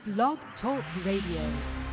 Blog Talk Radio.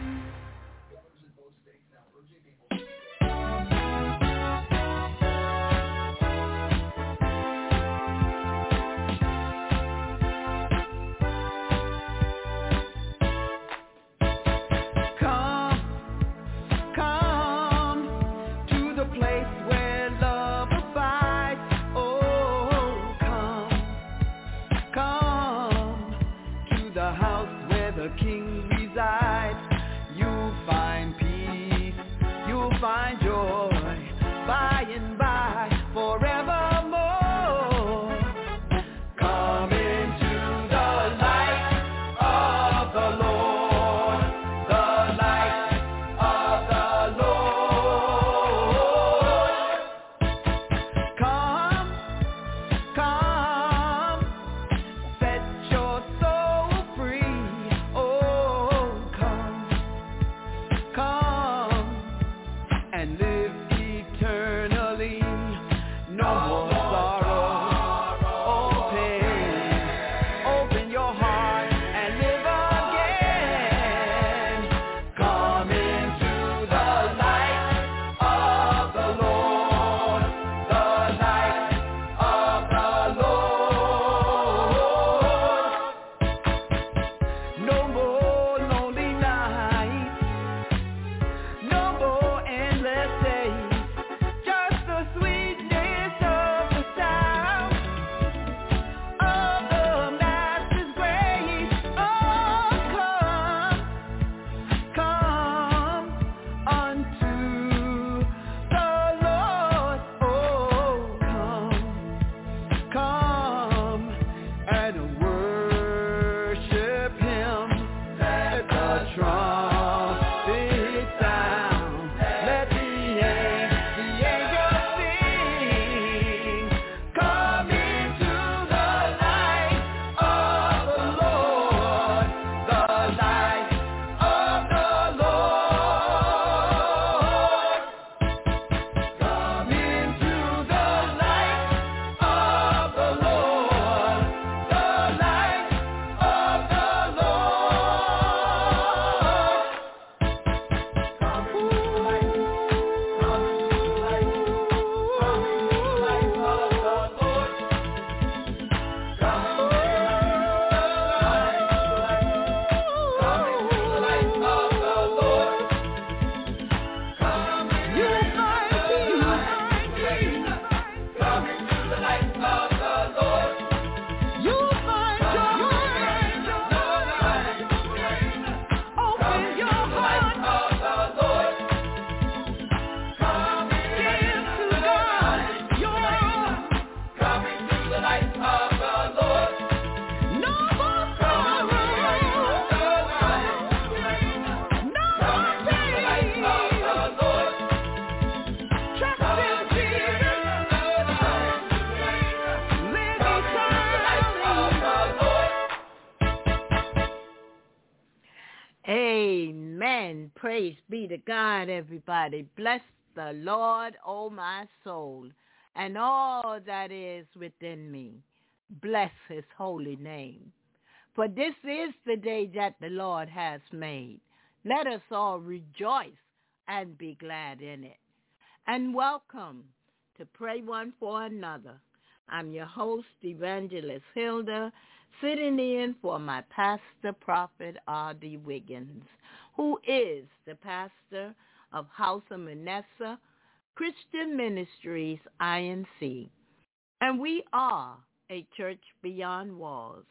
Amen. Praise be to God, everybody. Bless the Lord, O my soul, and all that is within me. Bless his holy name. For this is the day that the Lord has made. Let us all rejoice and be glad in it. And welcome to Pray One for Another. I'm your host, Evangelist Hilda, sitting in for my pastor, Prophet R.D. Wiggins, who is the pastor of House of Manasseh Christian Ministries, INC. And we are a church beyond walls.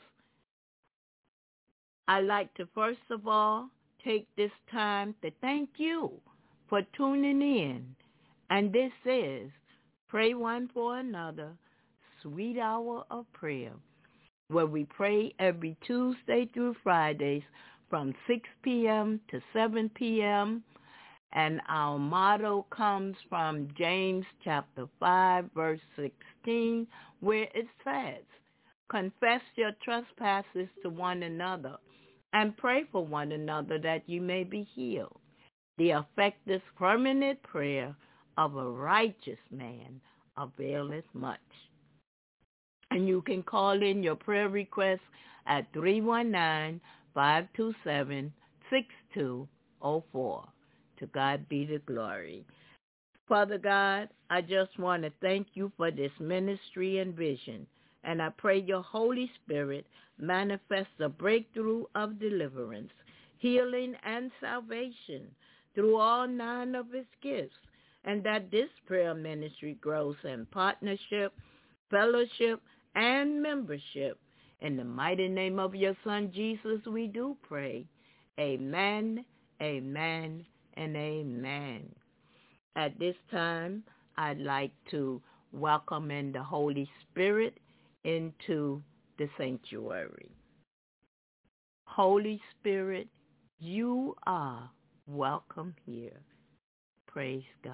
I'd like to first of all take this time to thank you for tuning in. And this is Pray One for Another, Sweet Hour of Prayer, where we pray every Tuesday through Fridays from 6 p.m. to 7 p.m. And our motto comes from James chapter 5, verse 16, where it says, confess your trespasses to one another and pray for one another that you may be healed. The effective permanent prayer of a righteous man availeth much. And you can call in your prayer requests at 319 527-6204. To God be the glory. Father God, I just want to thank you for this ministry and vision, and I pray your Holy Spirit manifest a breakthrough of deliverance, healing, and salvation through all 9 of its gifts, and that this prayer ministry grows in partnership, fellowship, and membership. In the mighty name of your Son, Jesus, we do pray. Amen, amen, and amen. At this time, I'd like to welcome in the Holy Spirit into the sanctuary. Holy Spirit, you are welcome here. Praise God.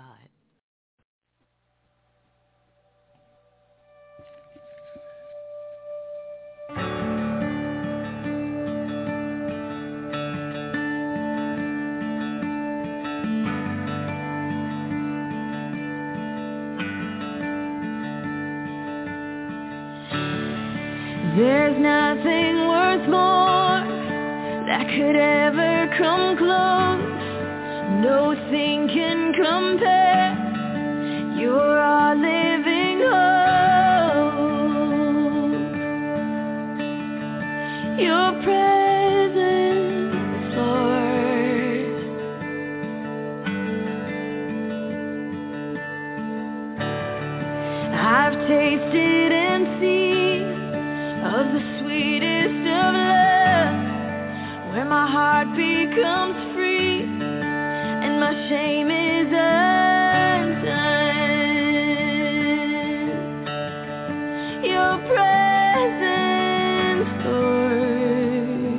There's nothing worth more that could ever come close. Nothing can compare. You're our living hope. Your presence, Lord. I've tasted and seen of the sweetest of love, where my heart becomes free and my shame is undone. Your presence, Lord.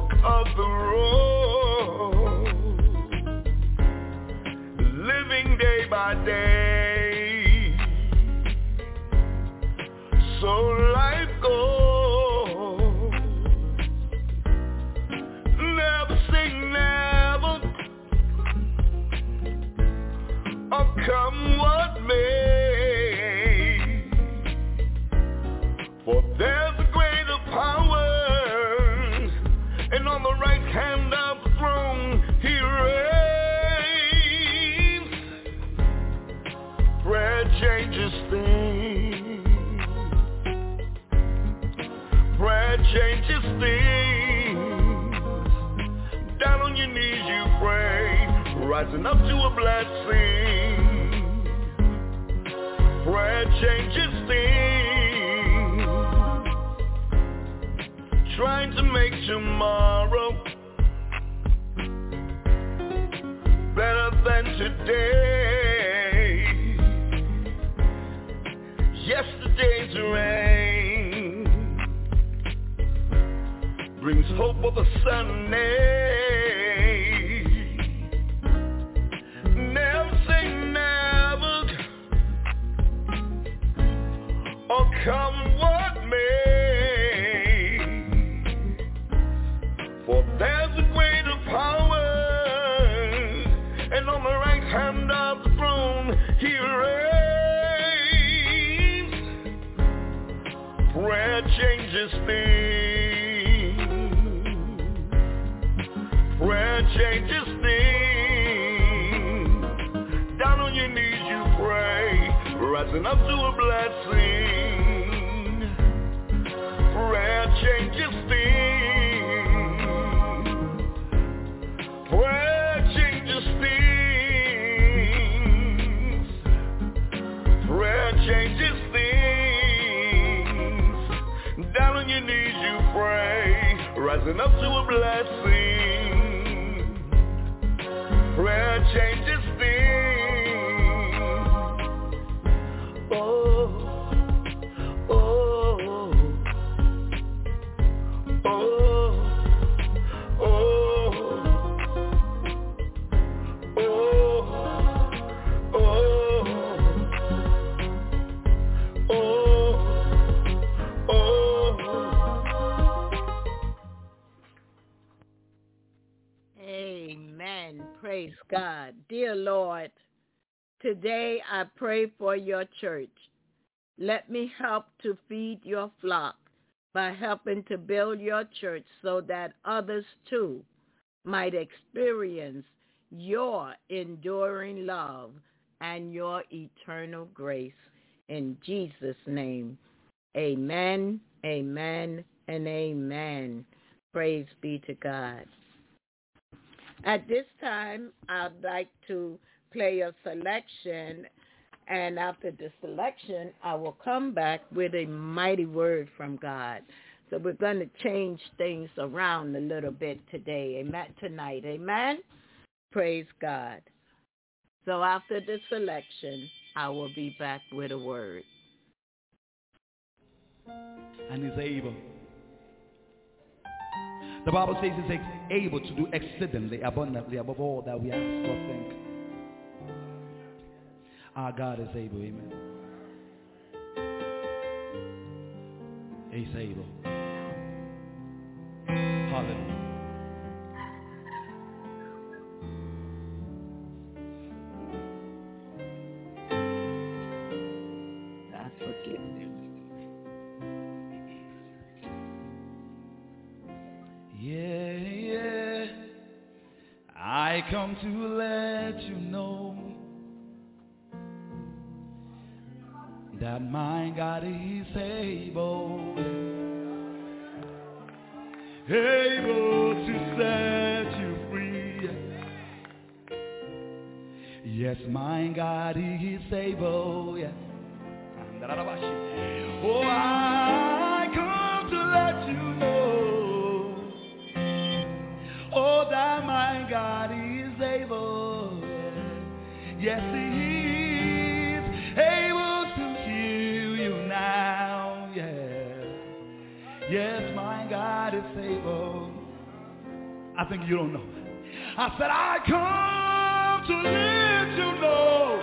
of the road, living day by day. So life goes. Never say never, or come what may. For there's a greater power, and on the right hand of the throne he reigns. Prayer changes things. Prayer changes things. Down on your knees you pray, rising up to a blessing. Prayer changes things. Trying to make tomorrow better than today. Yesterday's rain brings hope of a Sunday. Never say never, or come what may. For there's a greater power, and on the right hand of the throne he reigns. Prayer changes things. Prayer changes things. Down on your knees you pray, rising up to a blessing. Prayer changes things. Prayer changes things. Prayer changes things. Down on your knees you pray, rising up to a blessing. Prayer changes things. Oh, oh, oh, oh, Amen. Praise God. Dear Lord, today I pray for your church. Let me help to feed your flock by helping to build your church so that others too might experience your enduring love and your eternal grace. In Jesus' name, amen, amen, and amen. Praise be to God. At this time, I'd like to play a selection, and after the selection, I will come back with a mighty word from God. So we're going to change things around a little bit today, tonight, amen? Praise God. So after the selection, I will be back with a word. And he's able. The Bible says he's able to do exceedingly abundantly above all that we ask or think. Our God is able, amen. He's able. Hallelujah. God forgive me. Yeah, yeah. I come to let you know that my God is able, able to set you free. Yes, my God is able. Yes. Oh, I come to let you know, oh, that my God is able. Yes, he is able to heal you now. Yeah. Yes, my God is able. I think you don't know. I said, I come to let you know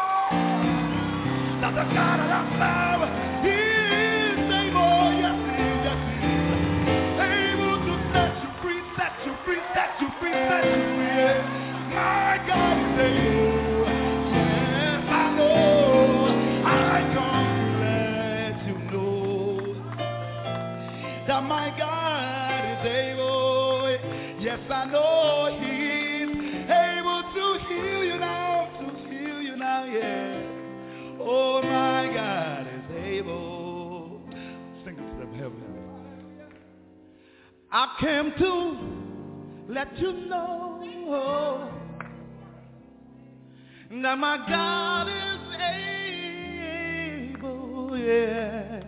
that the God that I serve, He is able, yes He is, able to set you free, set you free, set you free, set you free. My God is able, yes I know, I come to let you know that my God is able, yes I know He's able to heal you now, yeah. Oh, my God is able. Sing it to them, heaven. I came to let you know that my God is able, yeah.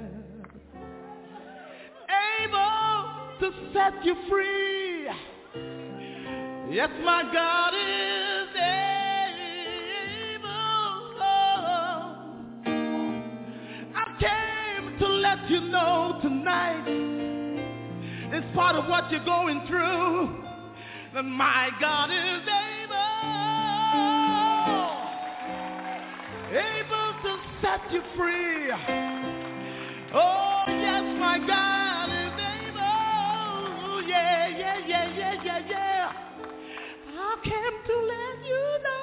Able to set you free. Yes, my God is able. Came to let you know tonight, in spite of what you're going through, that my God is able to set you free. Oh yes, my God is able. Yeah, yeah, yeah, yeah, yeah, yeah. I came to let you know.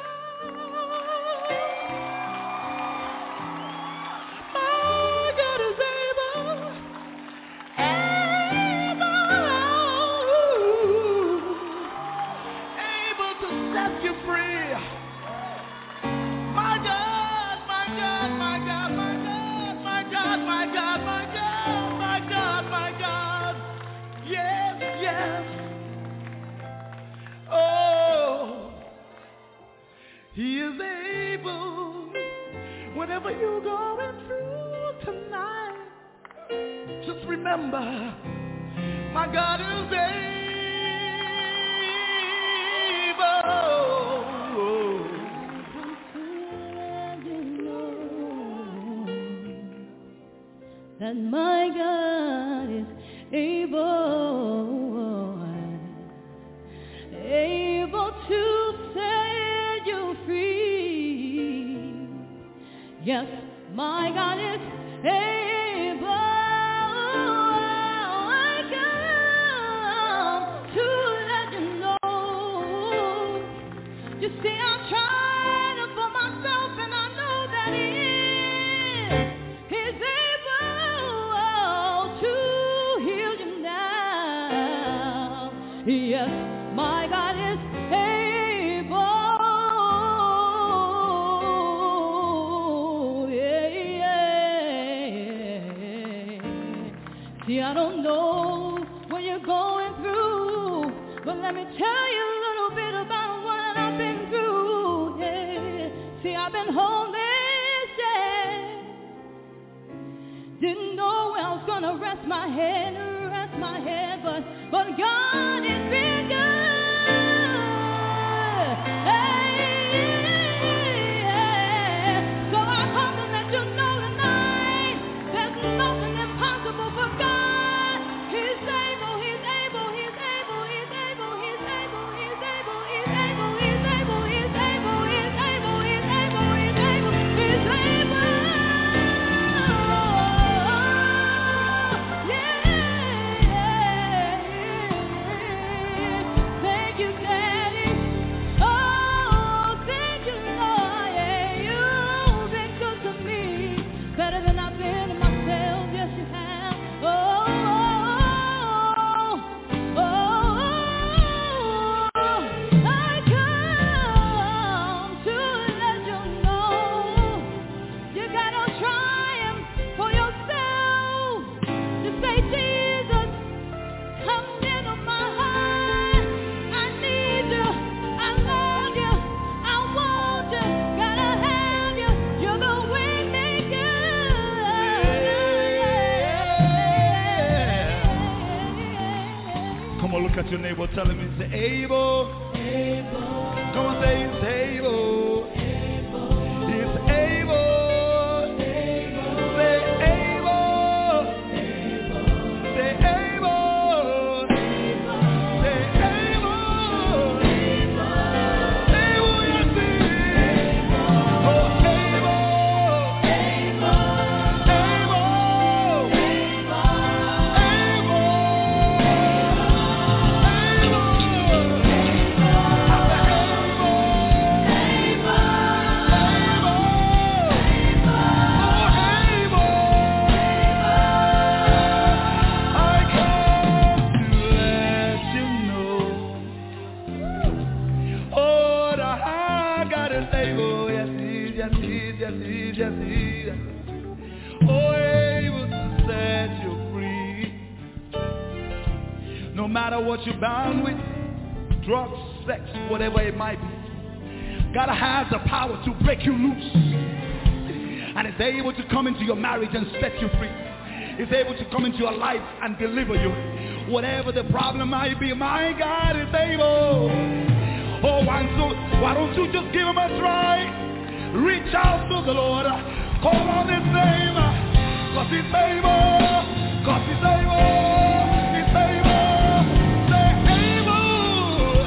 He is able. Whatever you're going through tonight, just remember, my God is able. That my God is able to set you free. Yes, my God is able. I come to let you know. You see, I'm trying for myself, and I know that He's able to heal you now. Yes, my God is I don't know what you're going through, but let me tell you a little bit about what I've been through. Yeah. See, I've been homeless, yeah. Didn't know where I was gonna rest my head, but God has been good. So I come to let you know tonight, there's nothing impossible for God. Look at your neighbor, tell him he's able. Come on, say he's able. He's able. Say able. Say able. Say able. No matter what you're bound with, drugs, sex, whatever it might be, God has the power to break you loose. And is able to come into your marriage and set you free. Is able to come into your life and deliver you. Whatever the problem might be, my God is able. Oh, why don't you just give him a try? Reach out to the Lord. Call on his name. Cause he's able. Cause he's able. He's able. Say able.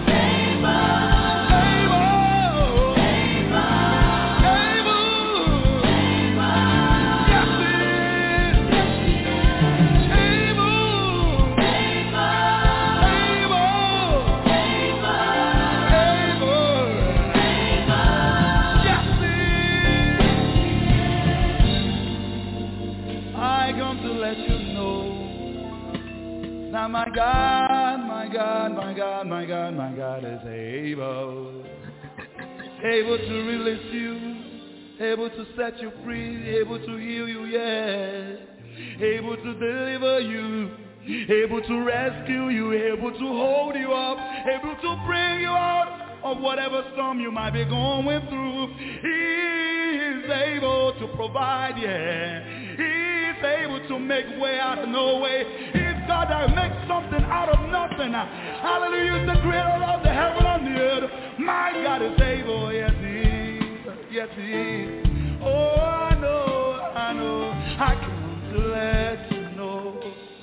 Now my God, my God, my God, my God, my God is able. Able to release you, able to set you free, able to heal you, yes. Able to deliver you, able to rescue you, able to hold you up, able to bring you out of whatever storm you might be going through. He is able to provide, yeah. He is able to make way out of no way. God that makes something out of nothing. Hallelujah, is the creator of the heaven and the earth. My God is able, yes he is, yes he is. Oh, I know, I come to let you know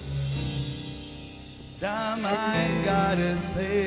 that my God is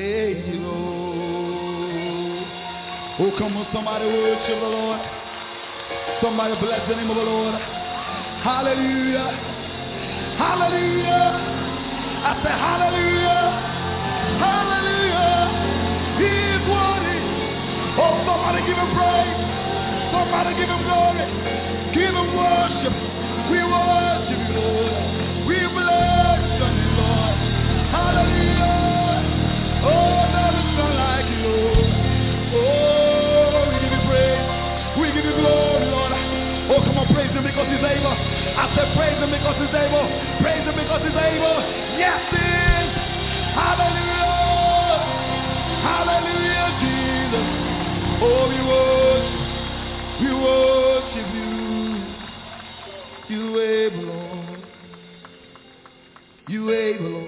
able. Oh, come on, somebody worship the Lord. Somebody bless the name of the Lord. Hallelujah, hallelujah. I say hallelujah, hallelujah, he is worthy. Oh, somebody give him praise, somebody give him glory, give him worship. We worship you, Lord, we bless you, Lord. Hallelujah, oh, there is none like you, Lord. Oh, we give you praise, we give you glory, Lord. Oh, come on, praise him because he's able. I said praise him because he's able. Praise him because he's able. Yes, he is. Hallelujah. Hallelujah, Jesus. Oh, we worship you. You able, Lord. You able, Lord.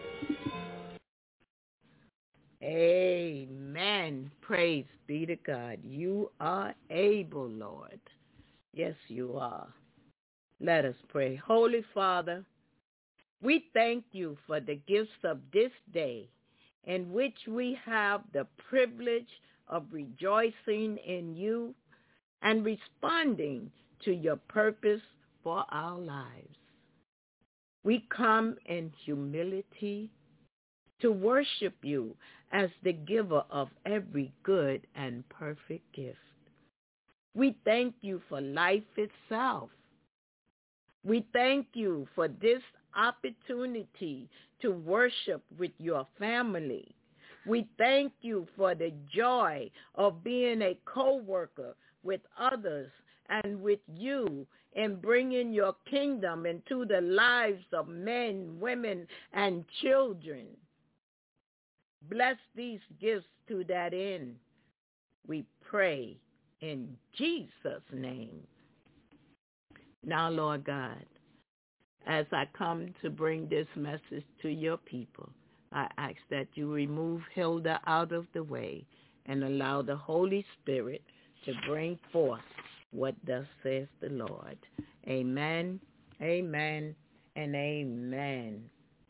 Amen. Praise be to God. You are able, Lord. Yes, you are. Let us pray. Holy Father, we thank you for the gifts of this day in which we have the privilege of rejoicing in you and responding to your purpose for our lives. We come in humility to worship you as the giver of every good and perfect gift. We thank you for life itself. We thank you for this opportunity to worship with your family. We thank you for the joy of being a co-worker with others and with you in bringing your kingdom into the lives of men, women, and children. Bless these gifts to that end. We pray in Jesus' name. Now, Lord God, as I come to bring this message to your people, I ask that you remove Hilda out of the way and allow the Holy Spirit to bring forth what thus says the Lord. Amen, amen, and amen.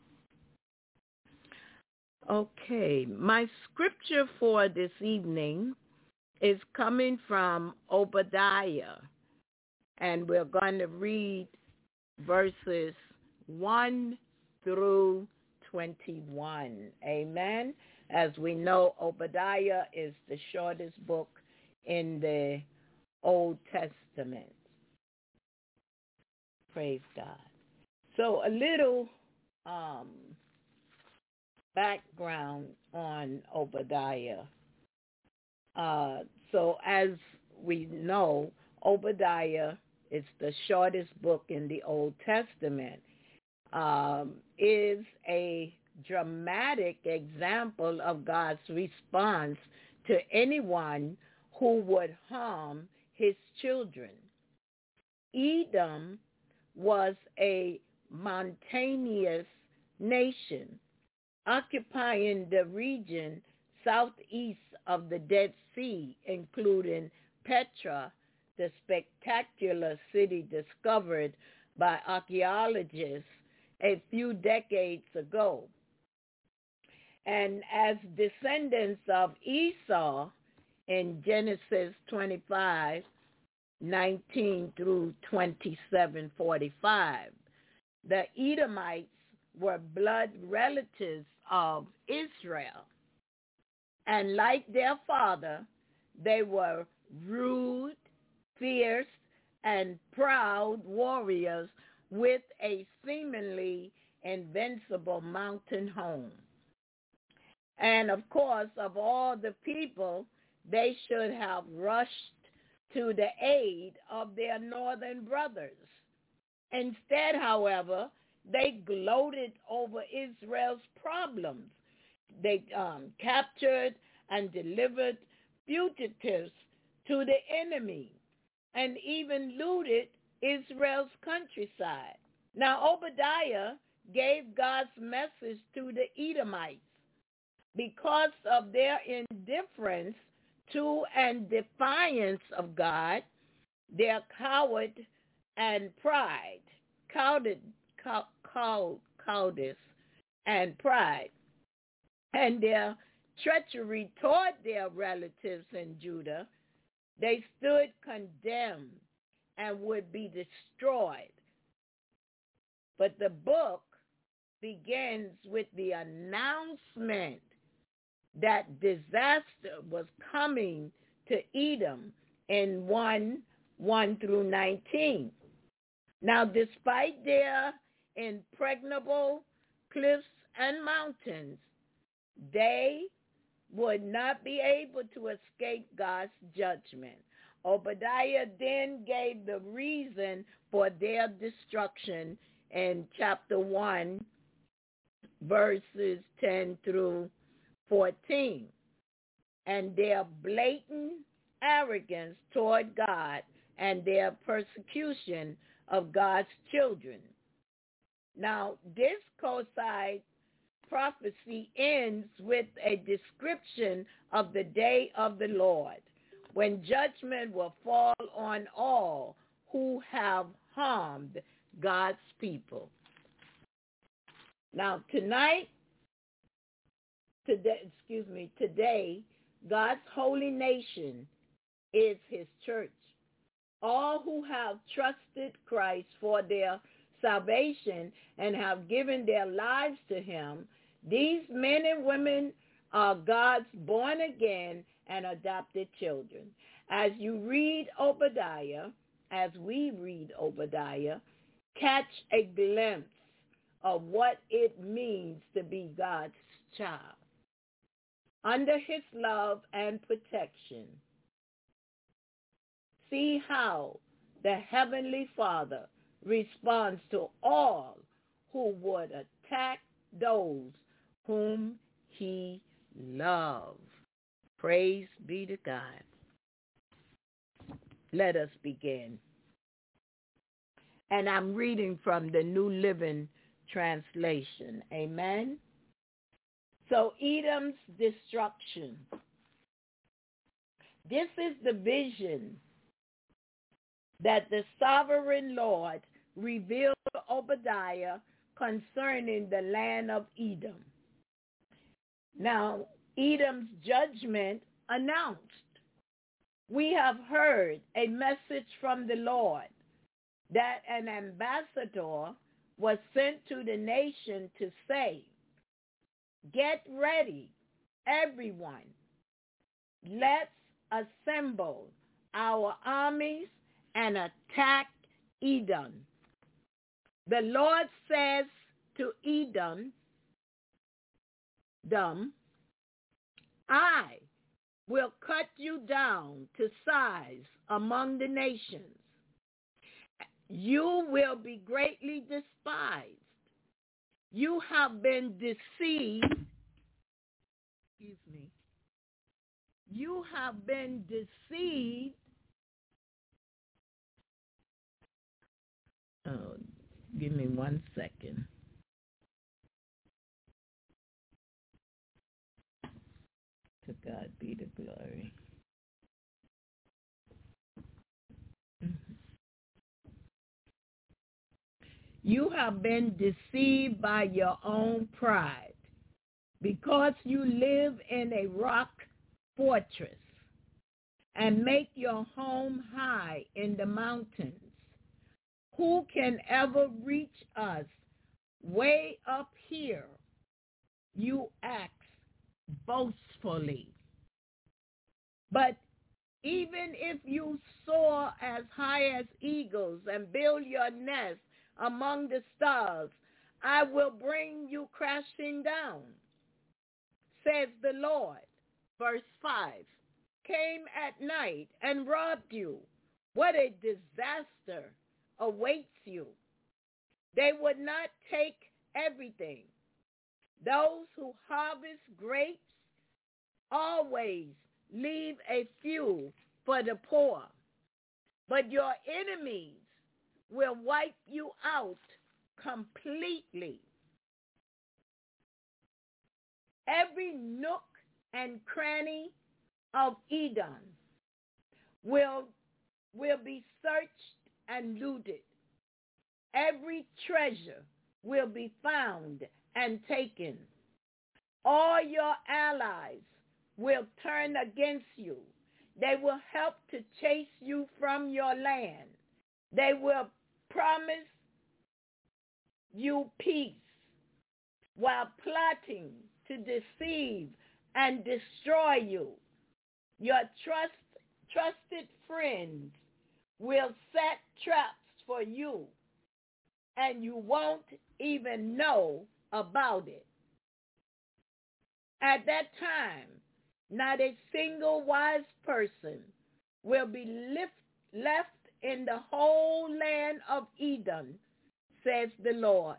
Okay, my scripture for this evening is coming from Obadiah, and we're going to read verses 1 through 21. Amen. As we know, Obadiah is the shortest book in the Old Testament. Praise God. So a little background on Obadiah. So as we know, Obadiah is the shortest book in the Old Testament, is a dramatic example of God's response to anyone who would harm his children. Edom was a mountainous nation occupying the region southeast of the Dead Sea, including Petra, the spectacular city discovered by archaeologists a few decades ago. And as descendants of Esau in Genesis 25:19 through 27:45, the Edomites were blood relatives of Israel. And like their father, they were rude, fierce, and proud warriors with a seemingly invincible mountain home. And of course, of all the people, they should have rushed to the aid of their northern brothers. Instead, however, they gloated over Israel's problems. They captured and delivered fugitives to the enemy and even looted Israel's countryside. Now, Obadiah gave God's message to the Edomites because of their indifference to and defiance of God, their cowardice and pride, and their treachery toward their relatives in Judah. They stood condemned and would be destroyed. But the book begins with the announcement that disaster was coming to Edom in 1 through 19. Now, despite their impregnable cliffs and mountains, they would not be able to escape God's judgment. Obadiah then gave the reason for their destruction in chapter 1, verses 10 through 14, and their blatant arrogance toward God and their persecution of God's children. Now, this Kosai prophecy ends with a description of the day of the Lord, when judgment will fall on all who have harmed God's people. Now, today, God's holy nation is his church. All who have trusted Christ for their salvation and have given their lives to him, these men and women are God's born again and adopted children. As you read Obadiah, as we read Obadiah, catch a glimpse of what it means to be God's child. Under his love and protection, see how the Heavenly Father responds to all who would attack those whom he loves. Praise be to God. Let us begin. And I'm reading from the New Living Translation. Amen. So Edom's destruction. This is the vision that the sovereign Lord revealed to Obadiah concerning the land of Edom. Now, Edom's judgment announced. We have heard a message from the Lord that an ambassador was sent to the nation to say, "Get ready, everyone. Let's assemble our armies and attack Edom." The Lord says to Edom, "I will cut you down to size among the nations. You will be greatly despised. You have been deceived. Excuse me. You have been deceived. Oh, give me 1 second. To God be the glory. You have been deceived by your own pride because you live in a rock fortress and make your home high in the mountains. Who can ever reach us way up here? You ask boastfully. But even if you soar as high as eagles and build your nest among the stars, I will bring you crashing down, says the Lord. Verse 5, came at night and robbed you. What a disaster awaits you. They would not take everything. Those who harvest grapes always leave a few for the poor, but your enemies will wipe you out completely. Every nook and cranny of Edom will be searched and looted. Every treasure will be found and taken. All your allies will turn against you. They will help to chase you from your land. They will promise you peace while plotting to deceive and destroy you. Your trusted friends will set traps for you, and you won't even know about it. At that time, not a single wise person will be left in the whole land of Edom, says the Lord.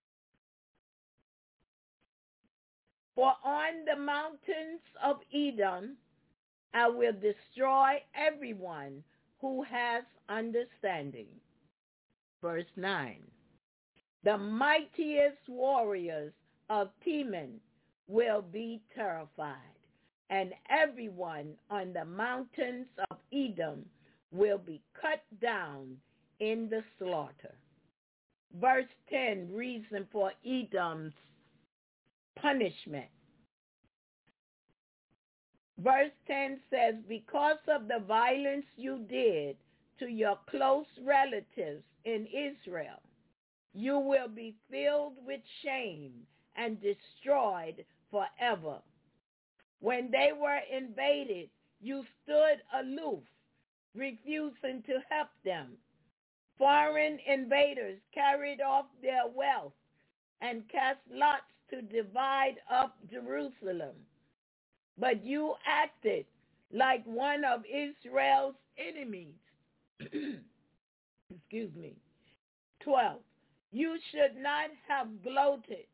For on the mountains of Edom I will destroy everyone who has understanding. Verse 9. The mightiest warriors of Teman will be terrified, and everyone on the mountains of Edom will be cut down in the slaughter. Verse 10, reason for Edom's punishment. Verse 10 says, because of the violence you did to your close relatives in Israel, you will be filled with shame and destroyed forever. When they were invaded, you stood aloof, refusing to help them. Foreign invaders carried off their wealth and cast lots to divide up Jerusalem. But you acted like one of Israel's enemies. Excuse me. 12. You should not have gloated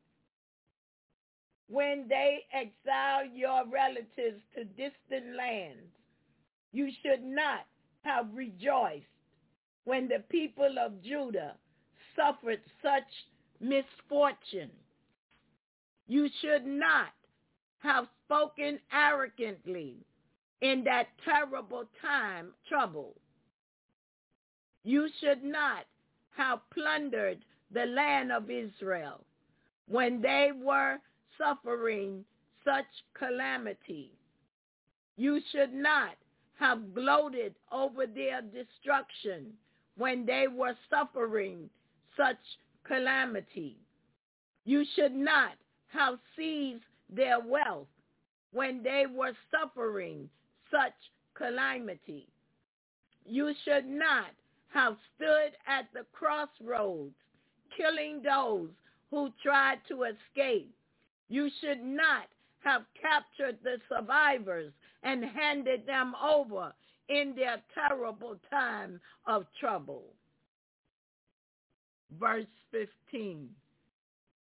when they exiled your relatives to distant lands. You should not have rejoiced when the people of Judah suffered such misfortune. You should not have spoken arrogantly in that terrible trouble. You should not have plundered the land of Israel when they were suffering such calamity. You should not have gloated over their destruction when they were suffering such calamity. You should not have seized their wealth when they were suffering such calamity. You should not have stood at the crossroads, killing those who tried to escape. You should not have captured the survivors and handed them over in their terrible time of trouble. Verse 15.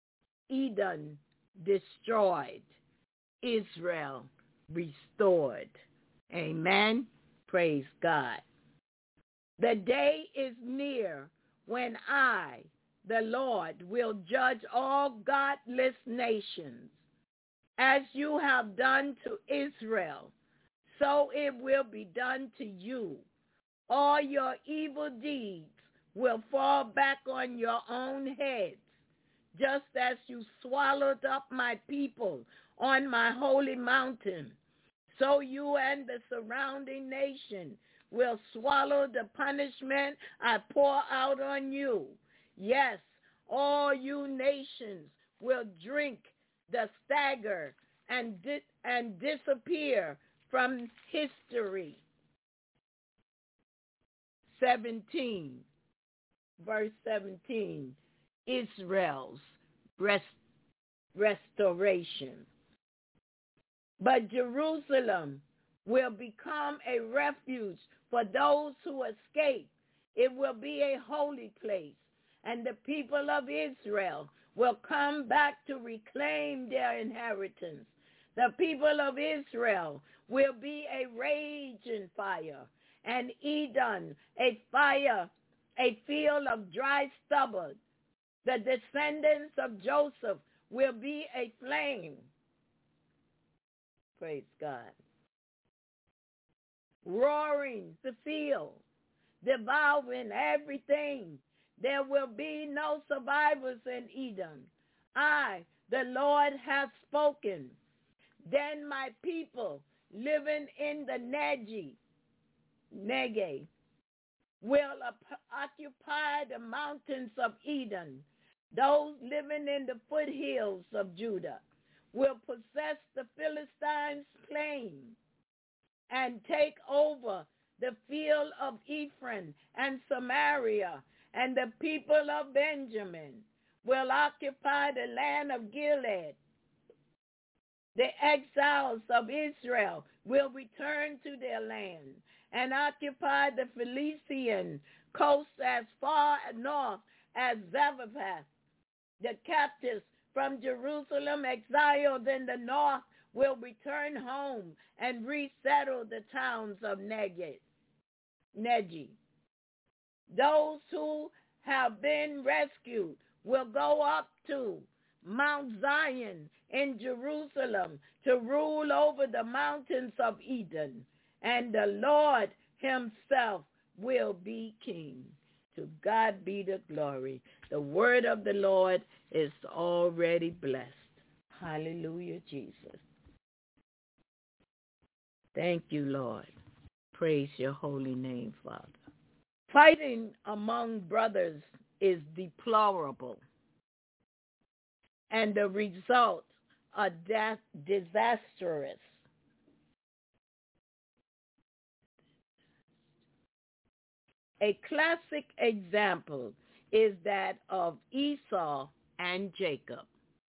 Edom destroyed, Israel restored. Amen. Praise God. The day is near when I, the Lord, will judge all godless nations. As you have done to Israel, so it will be done to you. All your evil deeds will fall back on your own heads, just as you swallowed up my people on my holy mountain. So you and the surrounding nation will swallow the punishment I pour out on you. Yes, all you nations will drink the stagger and disappear from history. 17, verse 17, Israel's restoration. But Jerusalem will become a refuge for those who escape. It will be a holy place, and the people of Israel will come back to reclaim their inheritance. The people of Israel will be a raging fire, and Edom a fire, a field of dry stubble. The descendants of Joseph will be a flame. Praise God. Roaring the field, devouring everything. There will be no survivors in Edom. I, the Lord, have spoken. Then my people living in the Negev will occupy the mountains of Edom. Those living in the foothills of Judah will possess the Philistines' plain and take over the field of Ephraim and Samaria, and the people of Benjamin will occupy the land of Gilead. The exiles of Israel will return to their land and occupy the Philistine coast as far north as Zarephath. The captives from Jerusalem exiled in the north will return home and resettle the towns of Negev. Those who have been rescued will go up to Mount Zion in Jerusalem to rule over the mountains of Edom, and the Lord himself will be king. To God be the glory. The word of the Lord is already blessed. Hallelujah, Jesus. Thank you, Lord. Praise your holy name, Father. Fighting among brothers is deplorable, and the results are disastrous. A classic example is that of Esau and Jacob.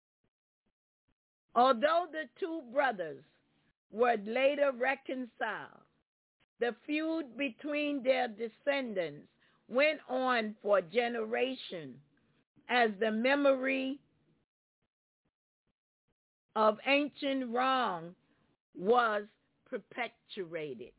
Although the two brothers were later reconciled, the feud between their descendants went on for generations as the memory of ancient wrong was perpetuated.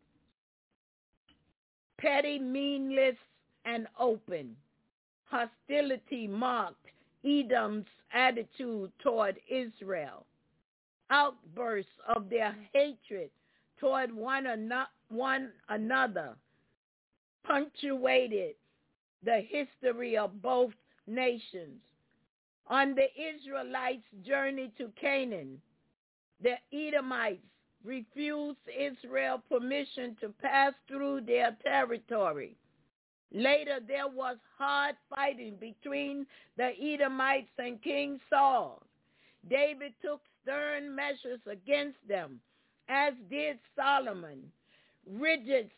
Petty, meaningless, and open hostility marked Edom's attitude toward Israel. Outbursts of their hatred toward one another punctuated the history of both nations. On the Israelites' journey to Canaan, the Edomites refused Israel permission to pass through their territory. Later, there was hard fighting between the Edomites and King Saul. David took stern measures against them, as did Solomon. Rigorous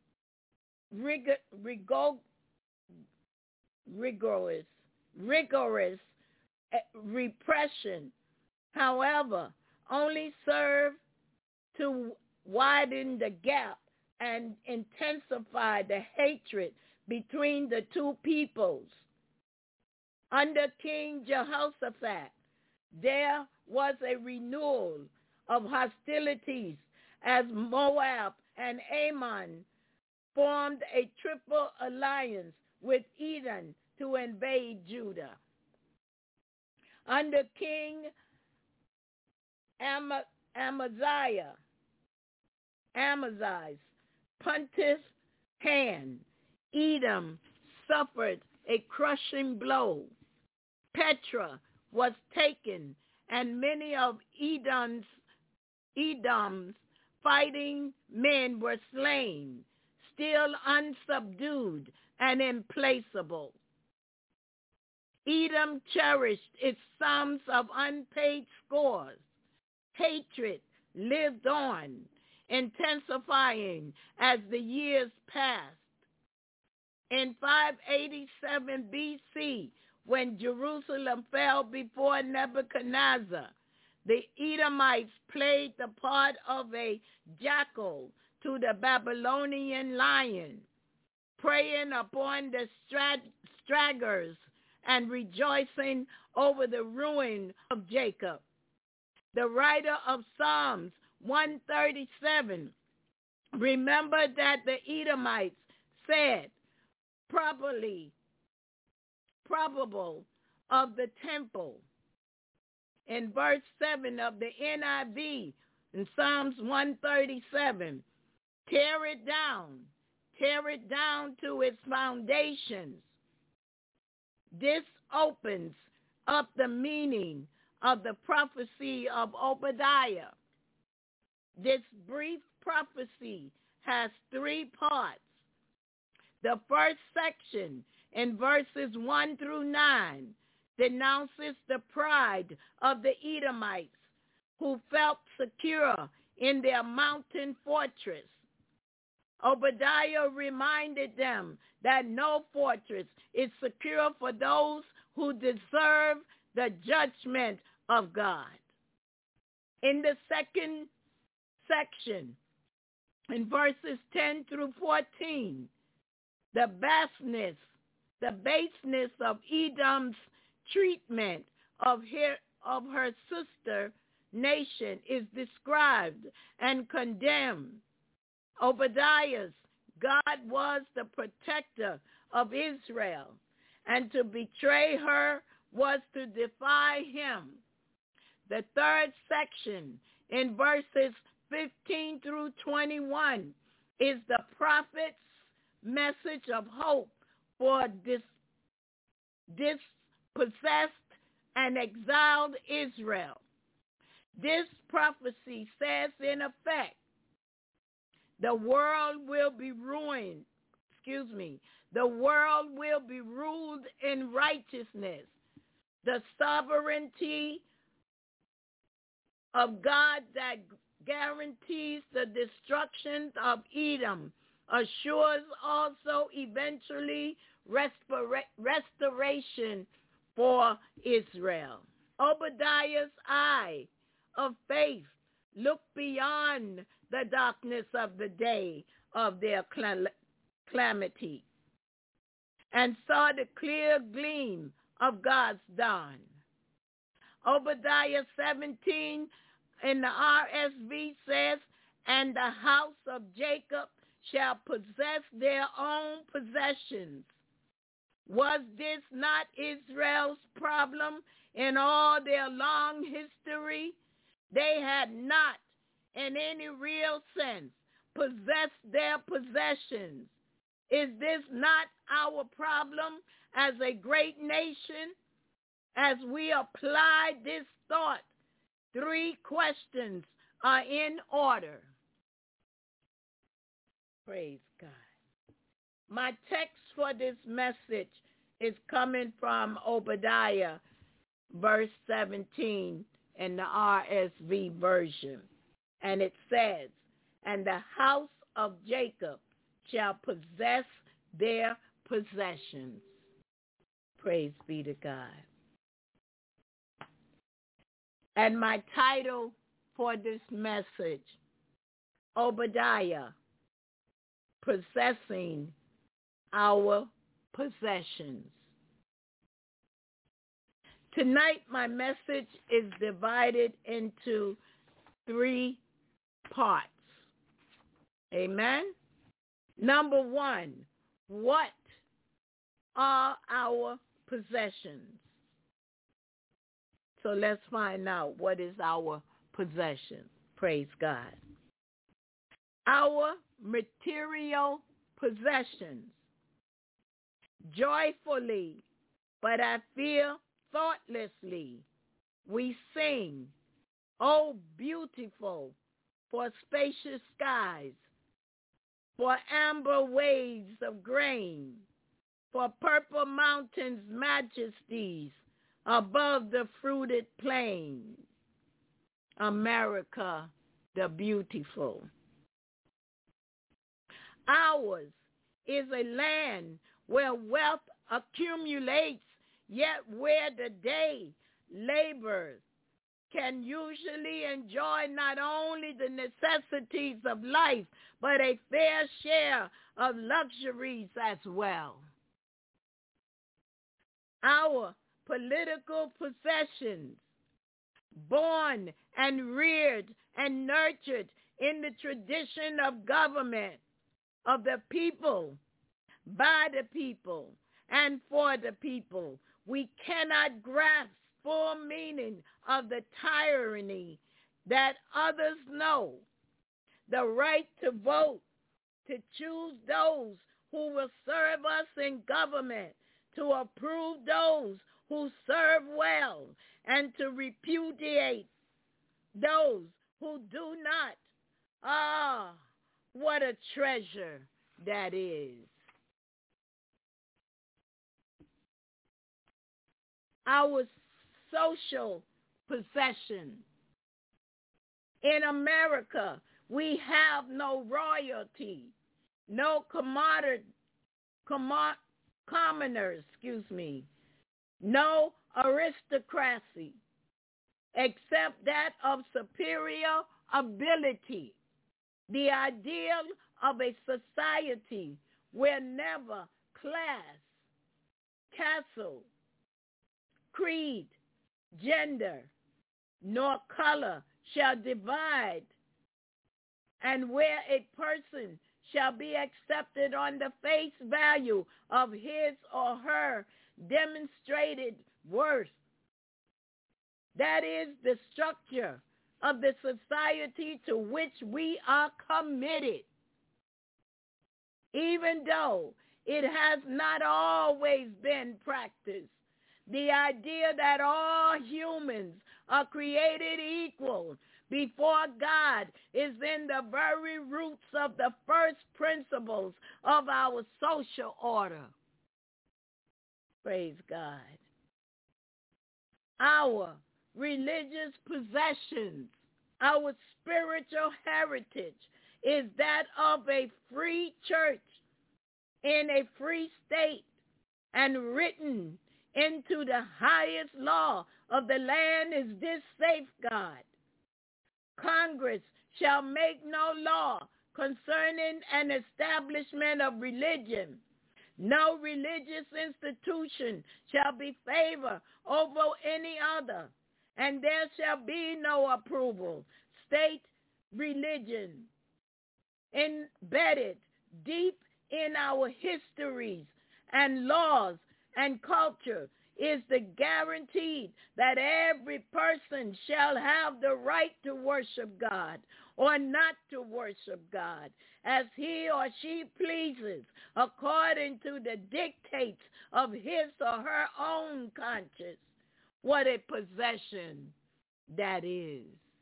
repression, however, only served to widen the gap and intensify the hatred between the two peoples. Under King Jehoshaphat, there was a renewal of hostilities as Moab and Ammon formed a triple alliance with Edom to invade Judah. Under King Amaziah's Pontiff's hand, Edom suffered a crushing blow. Petra was taken, and many of Edom's fighting men were slain, still unsubdued and implacable. Edom cherished its sums of unpaid scores. Hatred lived on, intensifying as the years passed. In 587 BC, when Jerusalem fell before Nebuchadnezzar, the Edomites played the part of a jackal to the Babylonian lion, preying upon the stragglers and rejoicing over the ruin of Jacob. The writer of Psalms 137 remembered that the Edomites said, probable of the temple. In verse 7 of the NIV, in Psalms 137, tear it down to its foundations. This opens up the meaning of the prophecy of Obadiah. This brief prophecy has three parts. The first section, in verses 1 through 9, denounces the pride of the Edomites who felt secure in their mountain fortress. Obadiah reminded them that no fortress is secure for those who deserve the judgment of God. In the second section, in verses 10 through 14, the baseness of Edom's treatment of her sister nation is described and condemned. Obadiah's God was the protector of Israel, and to betray her was to defy him. The third section, in verses 15 through 21, is the prophet's message of hope for dispossessed and exiled Israel. This prophecy says, in effect, the world will be ruined. The world will be ruled in righteousness. The sovereignty of God that guarantees the destruction of Edom assures also eventually restoration for Israel. Obadiah's eye of faith looked beyond the darkness of the day of their calamity and saw the clear gleam of God's dawn. Obadiah 17 in the RSV says, and the house of Jacob shall possess their own possessions. Was this not Israel's problem in all their long history? They had not, in any real sense, possessed their possessions. Is this not our problem as a great nation? As we apply this thought, three questions are in order. Praise God. My text for this message is coming from Obadiah, verse 17 in the RSV version. And it says, and the house of Jacob shall possess their possessions. Praise be to God. And my title for this message, Obadiah, possessing our possessions. Tonight, my message is divided into 3 parts. Amen? Number 1, what are our possessions? So let's find out what is our possession. Praise God. Our material possessions. Joyfully, but I fear thoughtlessly, we sing, oh beautiful, for spacious skies, for amber waves of grain, for purple mountains' majesties above the fruited plain. America the beautiful. Ours is a land where wealth accumulates, yet where the day laborers can usually enjoy not only the necessities of life, but a fair share of luxuries as well. Our political possessions, born and reared and nurtured in the tradition of government, of the people, by the people, and for the people, we cannot grasp full meaning of the tyranny that others know, the right to vote, to choose those who will serve us in government, to approve those who serve well, and to repudiate those who do not. Ah, what a treasure that is. Our social possession. In America, we have no royalty, no commoners, no aristocracy, except that of superior ability. The ideal of a society where never class, castle, creed, gender, nor color shall divide, and where a person shall be accepted on the face value of his or her demonstrated worth. That is the structure of the society to which we are committed. Even though it has not always been practiced, the idea that all humans are created equal before God is in the very roots of the first principles of our social order. Praise God. Our religious possessions, our spiritual heritage is that of a free church in a free state and written into the highest law of the land is this safeguard. Congress shall make no law concerning an establishment of religion. No religious institution shall be favored over any other, and there shall be no approval. State religion embedded deep in our histories and laws and culture is the guarantee that every person shall have the right to worship God or not to worship God as he or she pleases according to the dictates of his or her own conscience. What a possession that is.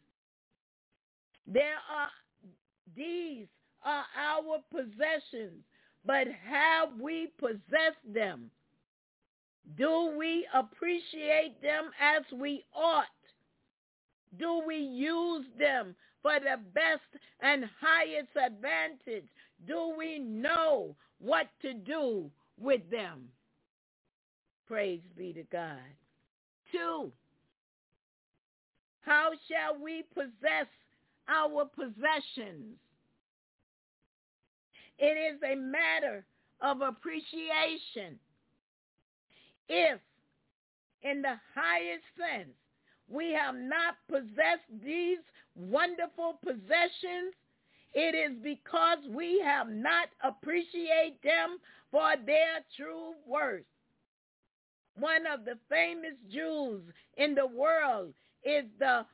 These are our possessions, but have we possessed them? Do we appreciate them as we ought? Do we use them for the best and highest advantage? Do we know what to do with them? Praise be to God. 2, how shall we possess our possessions? It is a matter of appreciation. If in the highest sense. We have not possessed these wonderful possessions. It is because we have not appreciated them for their true worth. One of the famous jewels in the world is the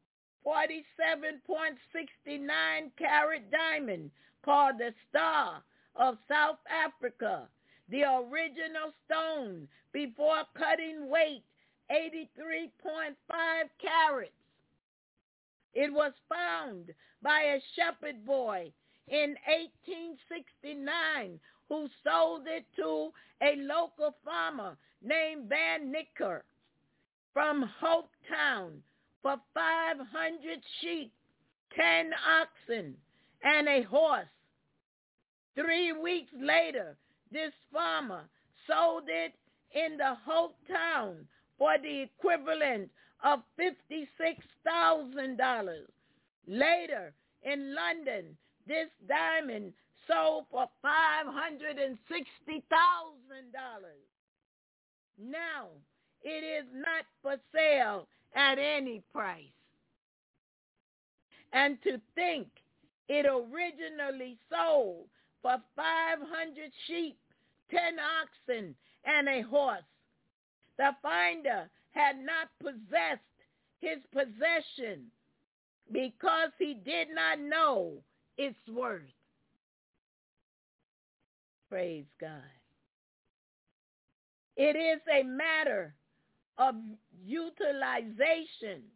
47.69 carat diamond called the Star of South Africa. The original stone before cutting weight 83.5 carats. It was found by a shepherd boy in 1869 who sold it to a local farmer named Van Nicker from Hope Town for 500 sheep, 10 oxen, and a horse. 3 weeks later, this farmer sold it in the Hope Town for the equivalent of $56,000. Later, in London, this diamond sold for $560,000. Now, it is not for sale at any price. And to think it originally sold for 500 sheep, 10 oxen, and a horse. The finder had not possessed his possession because he did not know its worth. Praise God. It is a matter of utilization.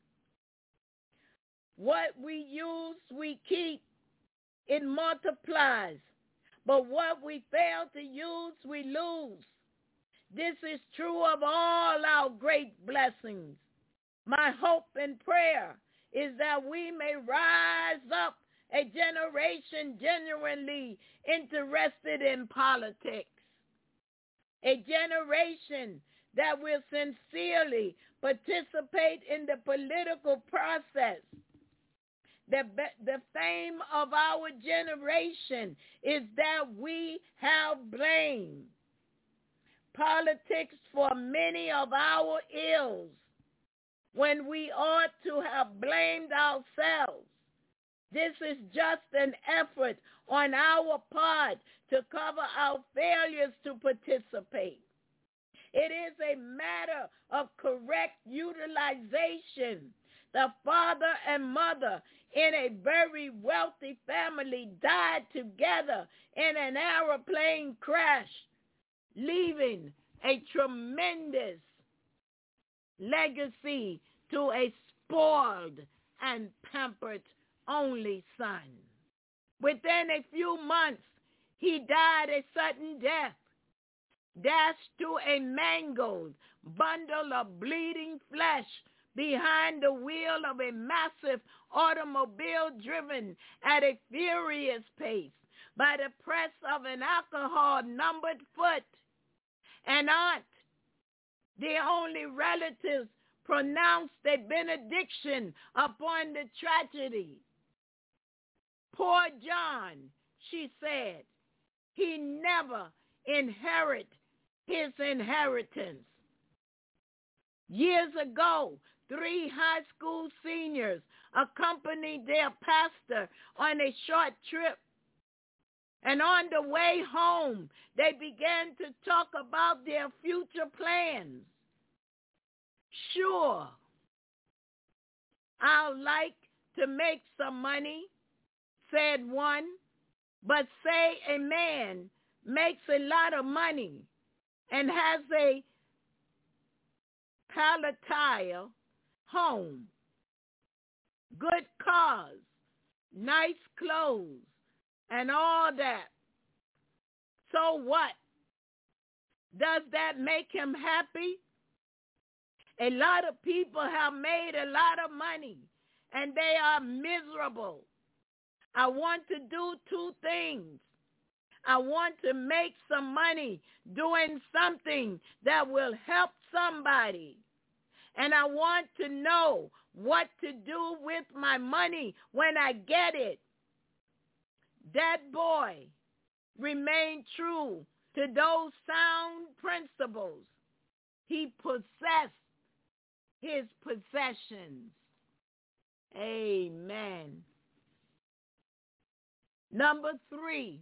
What we use, we keep. It multiplies. But what we fail to use, we lose. This is true of all our great blessings. My hope and prayer is that we may rise up a generation genuinely interested in politics, a generation that will sincerely participate in the political process. The fame of our generation is that we have blamed politics for many of our ills when we ought to have blamed ourselves. This is just an effort on our part to cover our failures to participate. It is a matter of correct utilization. The father and mother in a very wealthy family died together in an airplane crash, leaving a tremendous legacy to a spoiled and pampered only son. Within a few months, he died a sudden death, dashed to a mangled bundle of bleeding flesh behind the wheel of a massive automobile driven at a furious pace by the press of an alcohol-numbered foot. An aunt, the only relatives, pronounced a benediction upon the tragedy. Poor John, she said, he never inherit his inheritance. Years ago, 3 high school seniors accompanied their pastor on a short trip. And on the way home, they began to talk about their future plans. Sure, I'd like to make some money, said one, but say a man makes a lot of money and has a palatable home, good cars, nice clothes, and all that. So what? Does that make him happy? A lot of people have made a lot of money, and they are miserable. I want to do 2 things. I want to make some money doing something that will help somebody. And I want to know what to do with my money when I get it. That boy remained true to those sound principles. He possessed his possessions. Amen. Number 3,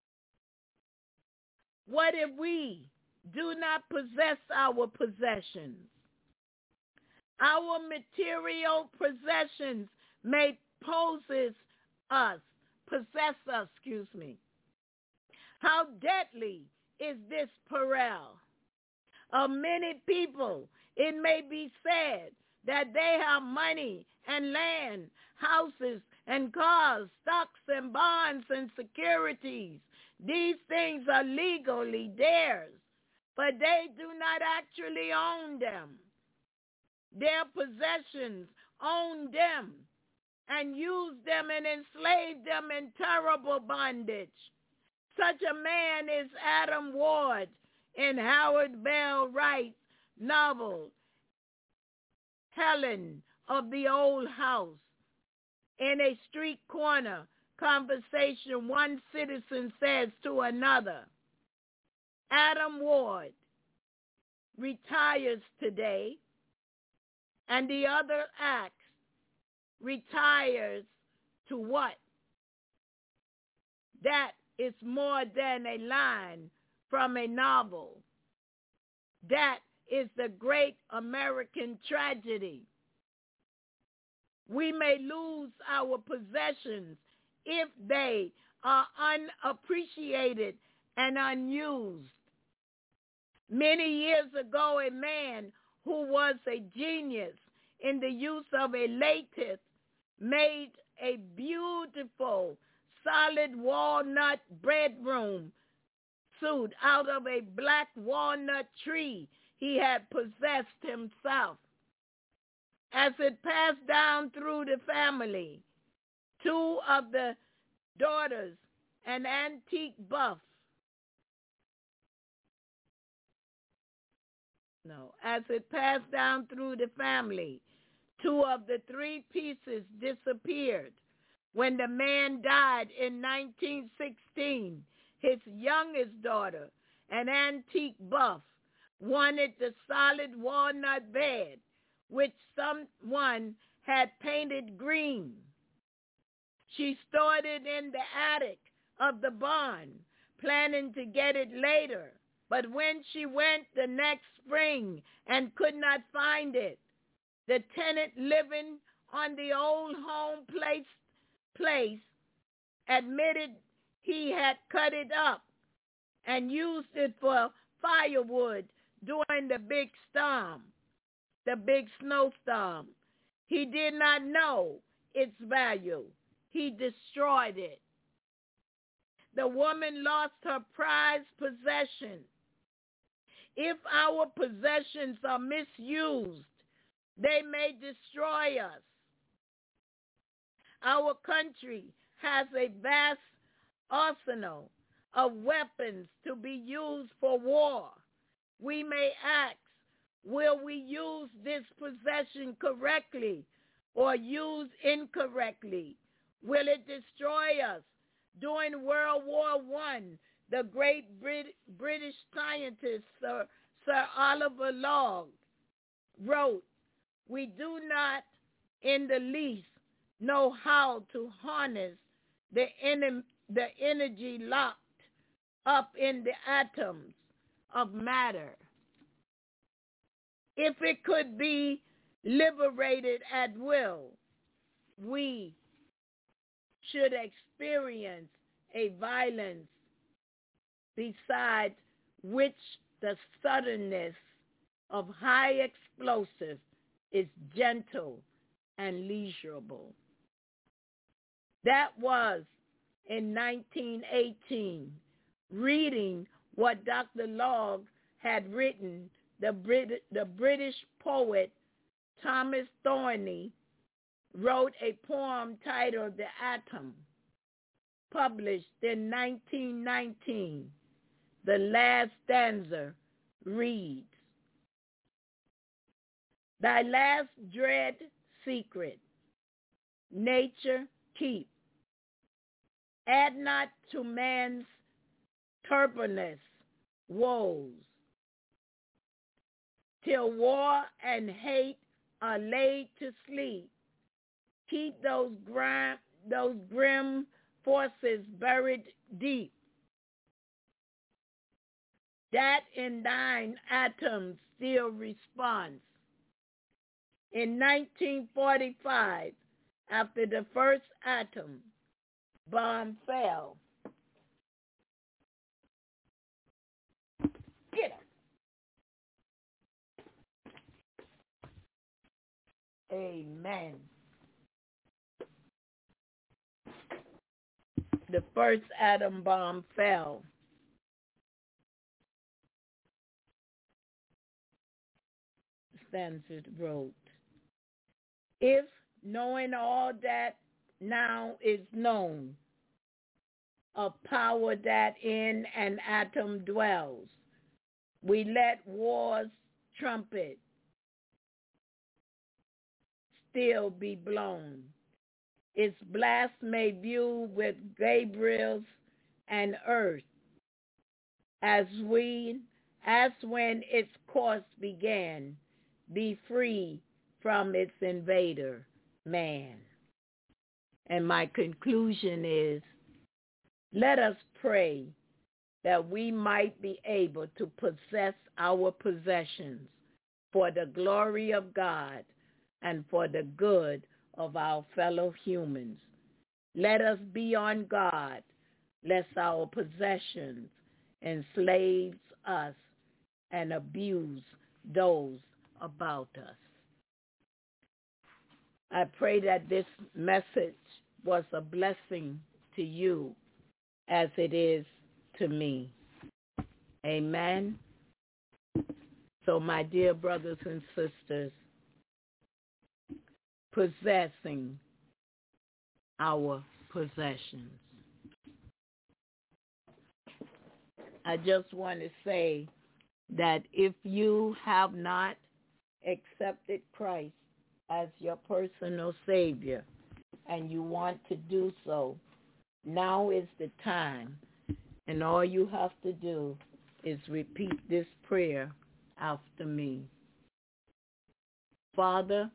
what if we do not possess our possessions? Our material possessions may possess us. How deadly is this peril? Of many people, it may be said that they have money and land, houses and cars, stocks and bonds and securities. These things are legally theirs, but they do not actually own them. Their possessions own them and use them and enslave them in terrible bondage. Such a man is Adam Ward in Howard Bell Wright's novel, Helen of the Old House. In a street corner conversation, one citizen says to another, Adam Ward retires today, and the other asks, retires to what? That is more than a line from a novel. That is the great American tragedy. We may lose our possessions if they are unappreciated and unused. Many years ago, a man who was a genius in the use of a lattice made a beautiful solid walnut bedroom suit out of a black walnut tree he had possessed himself. As it passed down through the family, two of the daughters, an antique buff, as it passed down through the family, two of the three pieces disappeared. When the man died in 1916, his youngest daughter, an antique buff, wanted the solid walnut bed, which someone had painted green. She stored it in the attic of the barn, planning to get it later. But when she went the next spring and could not find it, the tenant living on the old home place admitted he had cut it up and used it for firewood during the big snowstorm. He did not know its value. He destroyed it. The woman lost her prized possession. If our possessions are misused, they may destroy us. Our country has a vast arsenal of weapons to be used for war. We may ask, will we use this possession correctly or use incorrectly? Will it destroy us? During World War I, the great British scientist Sir Oliver Lodge wrote, "We do not in the least know how to harness the energy locked up in the atoms of matter. If it could be liberated at will, we should experience a violence besides which the suddenness of high explosive is gentle and leisurable." That was in 1918, reading what Dr. Lodge had written. The British poet Thomas Thorney wrote a poem titled "The Atom," published in 1919. The last stanza reads, "Thy last dread secret, nature keep. Add not to man's turbulence woes, till war and hate are laid to sleep. Keep those grim forces buried deep, that in thine atoms still responds. In 1945, after the first atom bomb fell, get up. Amen. The first atom bomb fell. Stanford wrote, if knowing all that now is known, of power that in an atom dwells, we let war's trumpet still be blown. Its blast may view with Gabriel's and earth as when its course began, be free from its invader, man. And my conclusion is, let us pray that we might be able to possess our possessions for the glory of God and for the good of our fellow humans. Let us be on guard, lest our possessions enslave us and abuse those about us. I pray that this message was a blessing to you as it is to me. Amen. So my dear brothers and sisters, possessing our possessions. I just want to say that if you have not accepted Christ as your personal Savior and you want to do so, now is the time. And all you have to do is repeat this prayer after me. Father,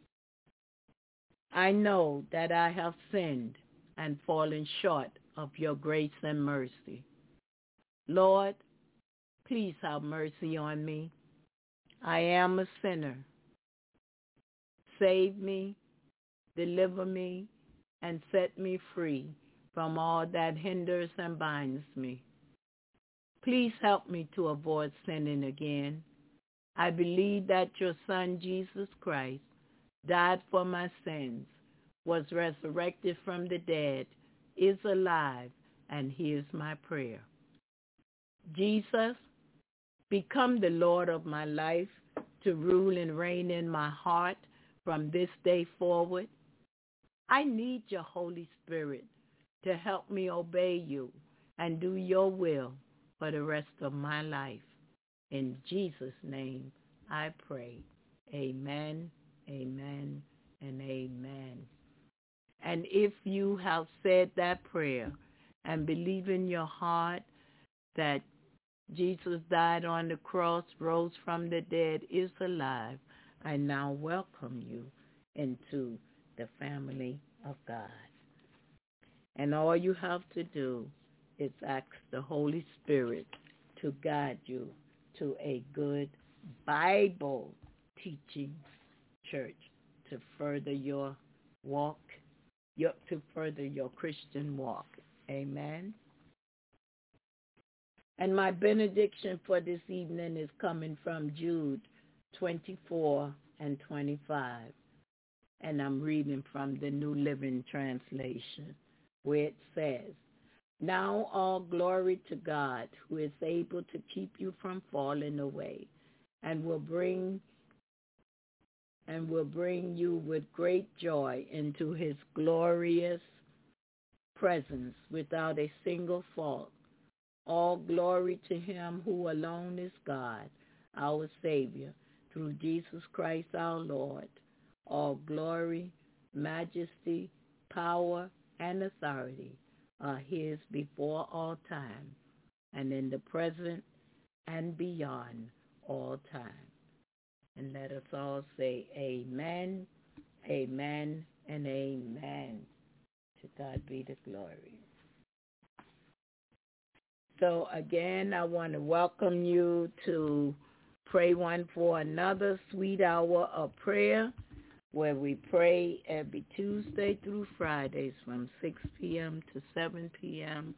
I know that I have sinned and fallen short of your grace and mercy. Lord, please have mercy on me. I am a sinner. Save me, deliver me, and set me free from all that hinders and binds me. Please help me to avoid sinning again. I believe that your Son, Jesus Christ, died for my sins, was resurrected from the dead, is alive, and hears my prayer. Jesus, become the Lord of my life to rule and reign in my heart from this day forward. I need your Holy Spirit to help me obey you and do your will for the rest of my life. In Jesus' name I pray. Amen, amen, and amen. And if you have said that prayer and believe in your heart that Jesus died on the cross, rose from the dead, is alive, I now welcome you into the family of God. And all you have to do is ask the Holy Spirit to guide you to a good Bible teaching church to further your walk, to further your Christian walk. Amen. And my benediction for this evening is coming from Jude 24 and 25. And I'm reading from the New Living Translation, where it says, now all glory to God, who is able to keep you from falling away, and will bring you with great joy into his glorious presence without a single fault. All glory to him who alone is God, our Savior, through Jesus Christ our Lord. All glory, majesty, power, and authority are his before all time, and in the present and beyond all time. And let us all say amen, amen, and amen. To God be the glory. So again, I want to welcome you to Pray One for Another, Sweet Hour of Prayer, where we pray every Tuesday through Fridays from 6 p.m. to 7 p.m.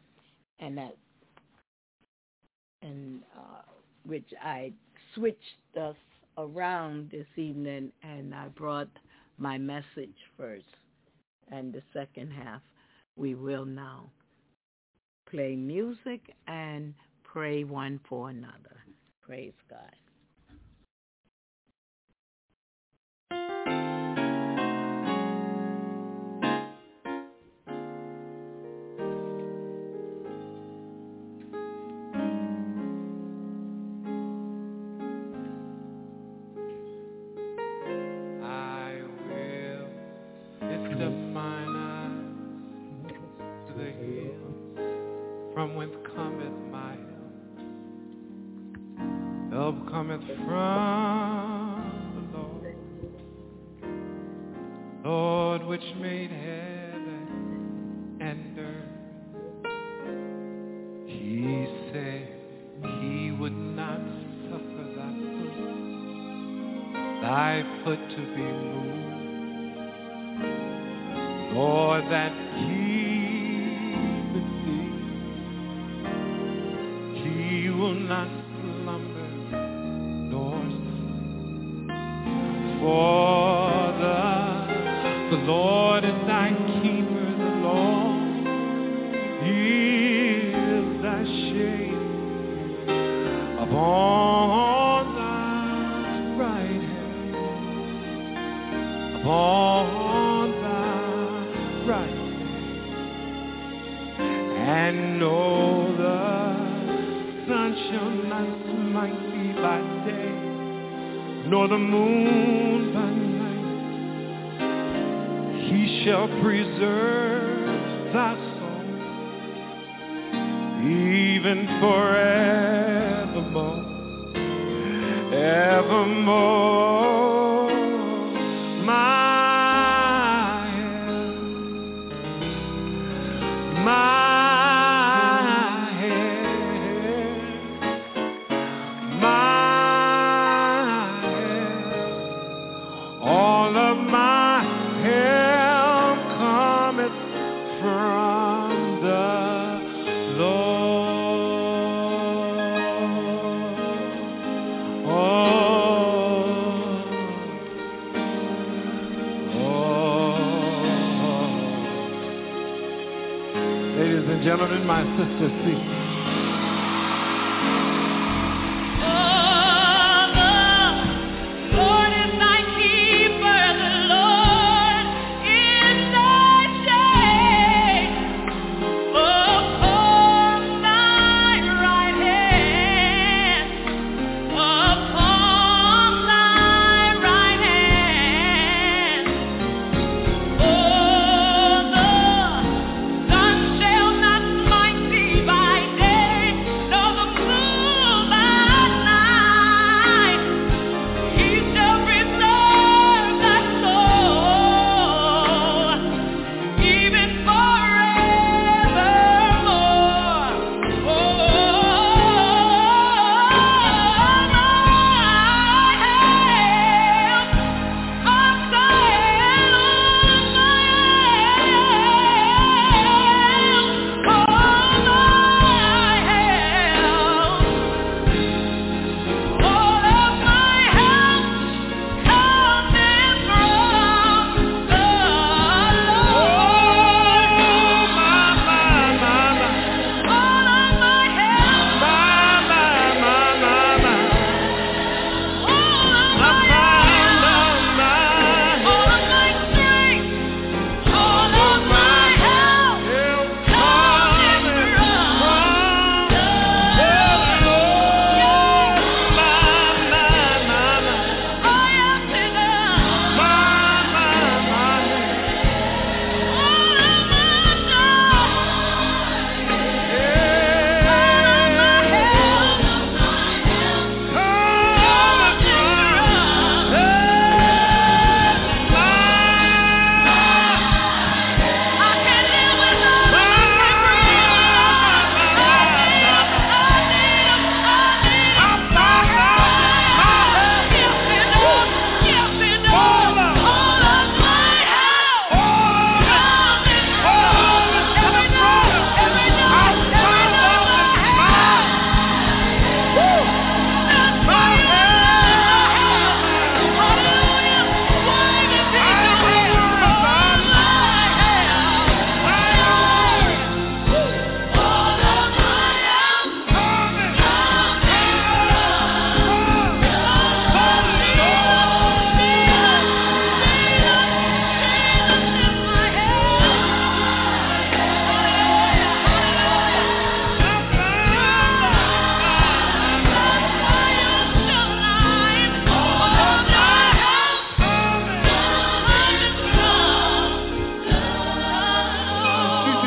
Which I switched us around this evening, and I brought my message first. And the second half, we will now play music and pray one for another. Praise God. From whence cometh my help? Help cometh from the Lord, Lord which made heaven and earth. He said he would not suffer thy foot to be moved, Lord, that he will not slumber nor sleep. For the Lord is thy keeper, the Lord is thy shade upon thy right hand, upon thy right hand, and know the sun shall not smite thee by day, nor the moon by night. He shall preserve thy soul, even forevermore, evermore. My all of my help cometh from the Lord. Ladies and gentlemen, my sister, see. By day.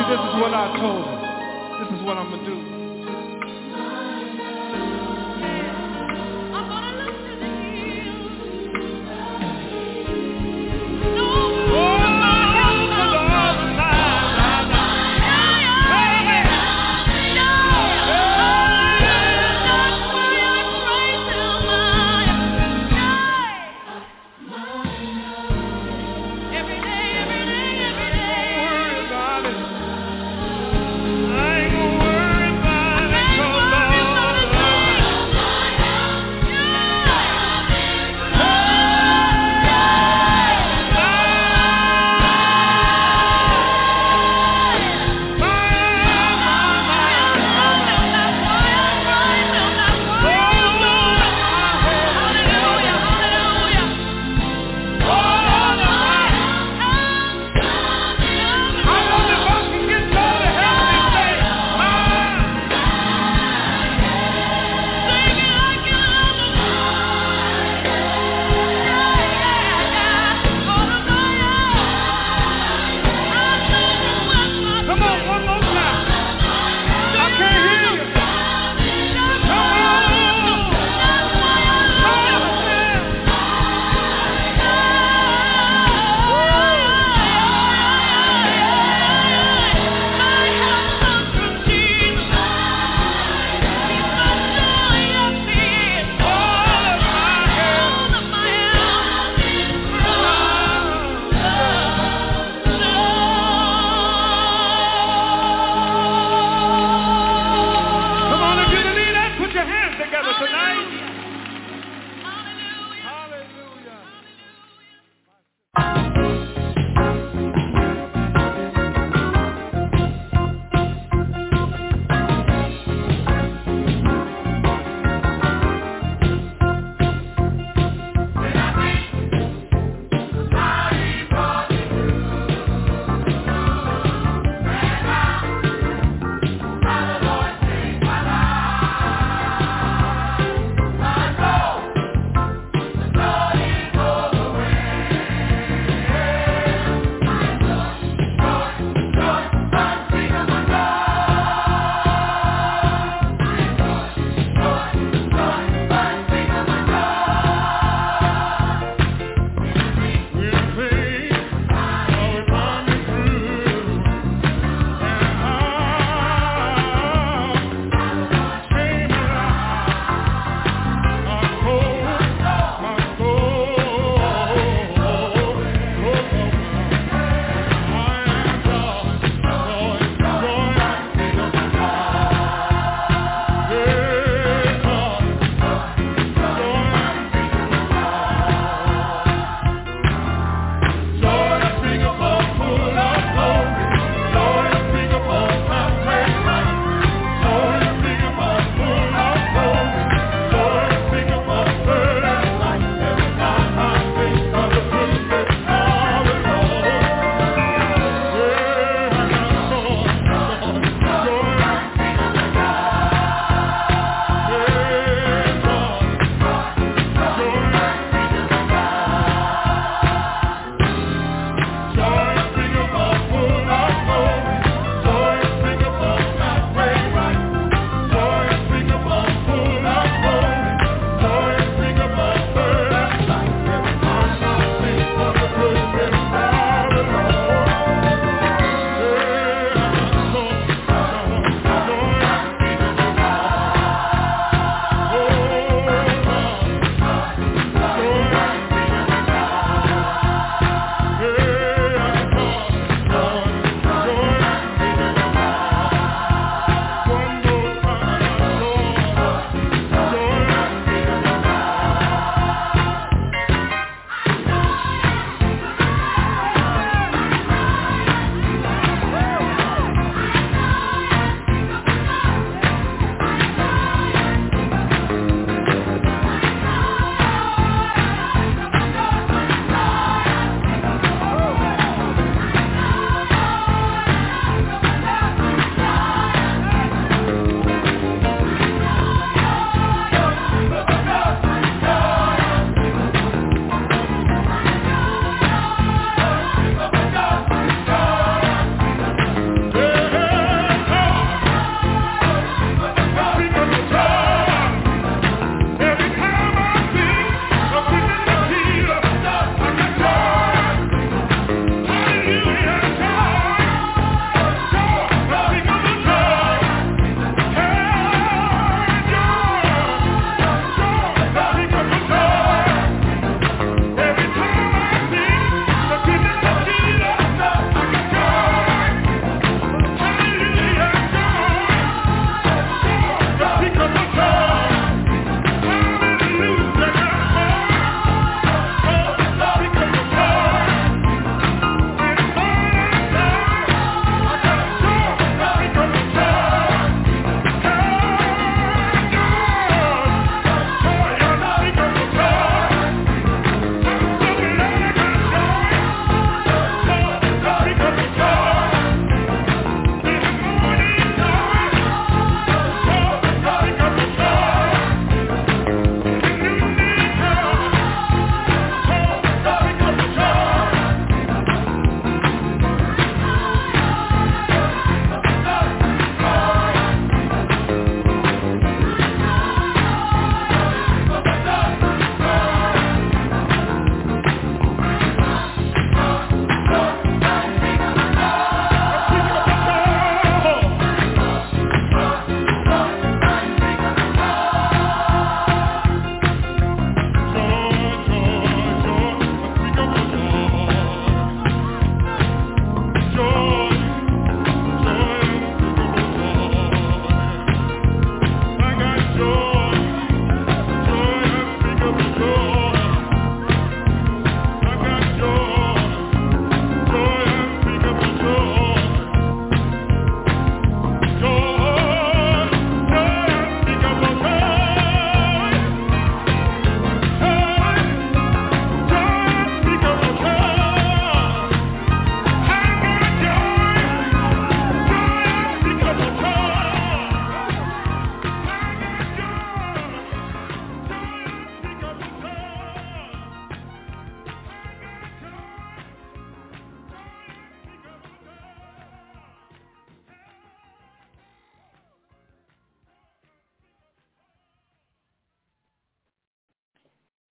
this is what I told him. This is what I'm going to do. Worry about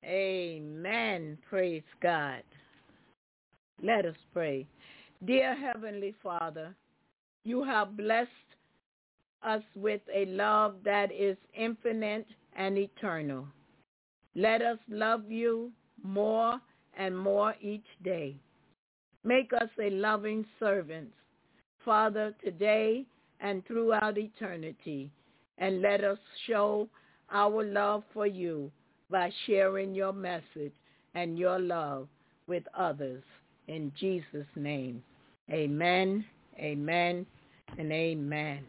Amen. Praise God. Let us pray. Dear Heavenly Father, you have blessed us with a love that is infinite and eternal. Let us love you more and more each day. Make us a loving servant, Father, today and throughout eternity, and let us show our love for you by sharing your message and your love with others. In Jesus' name, amen, amen, and amen.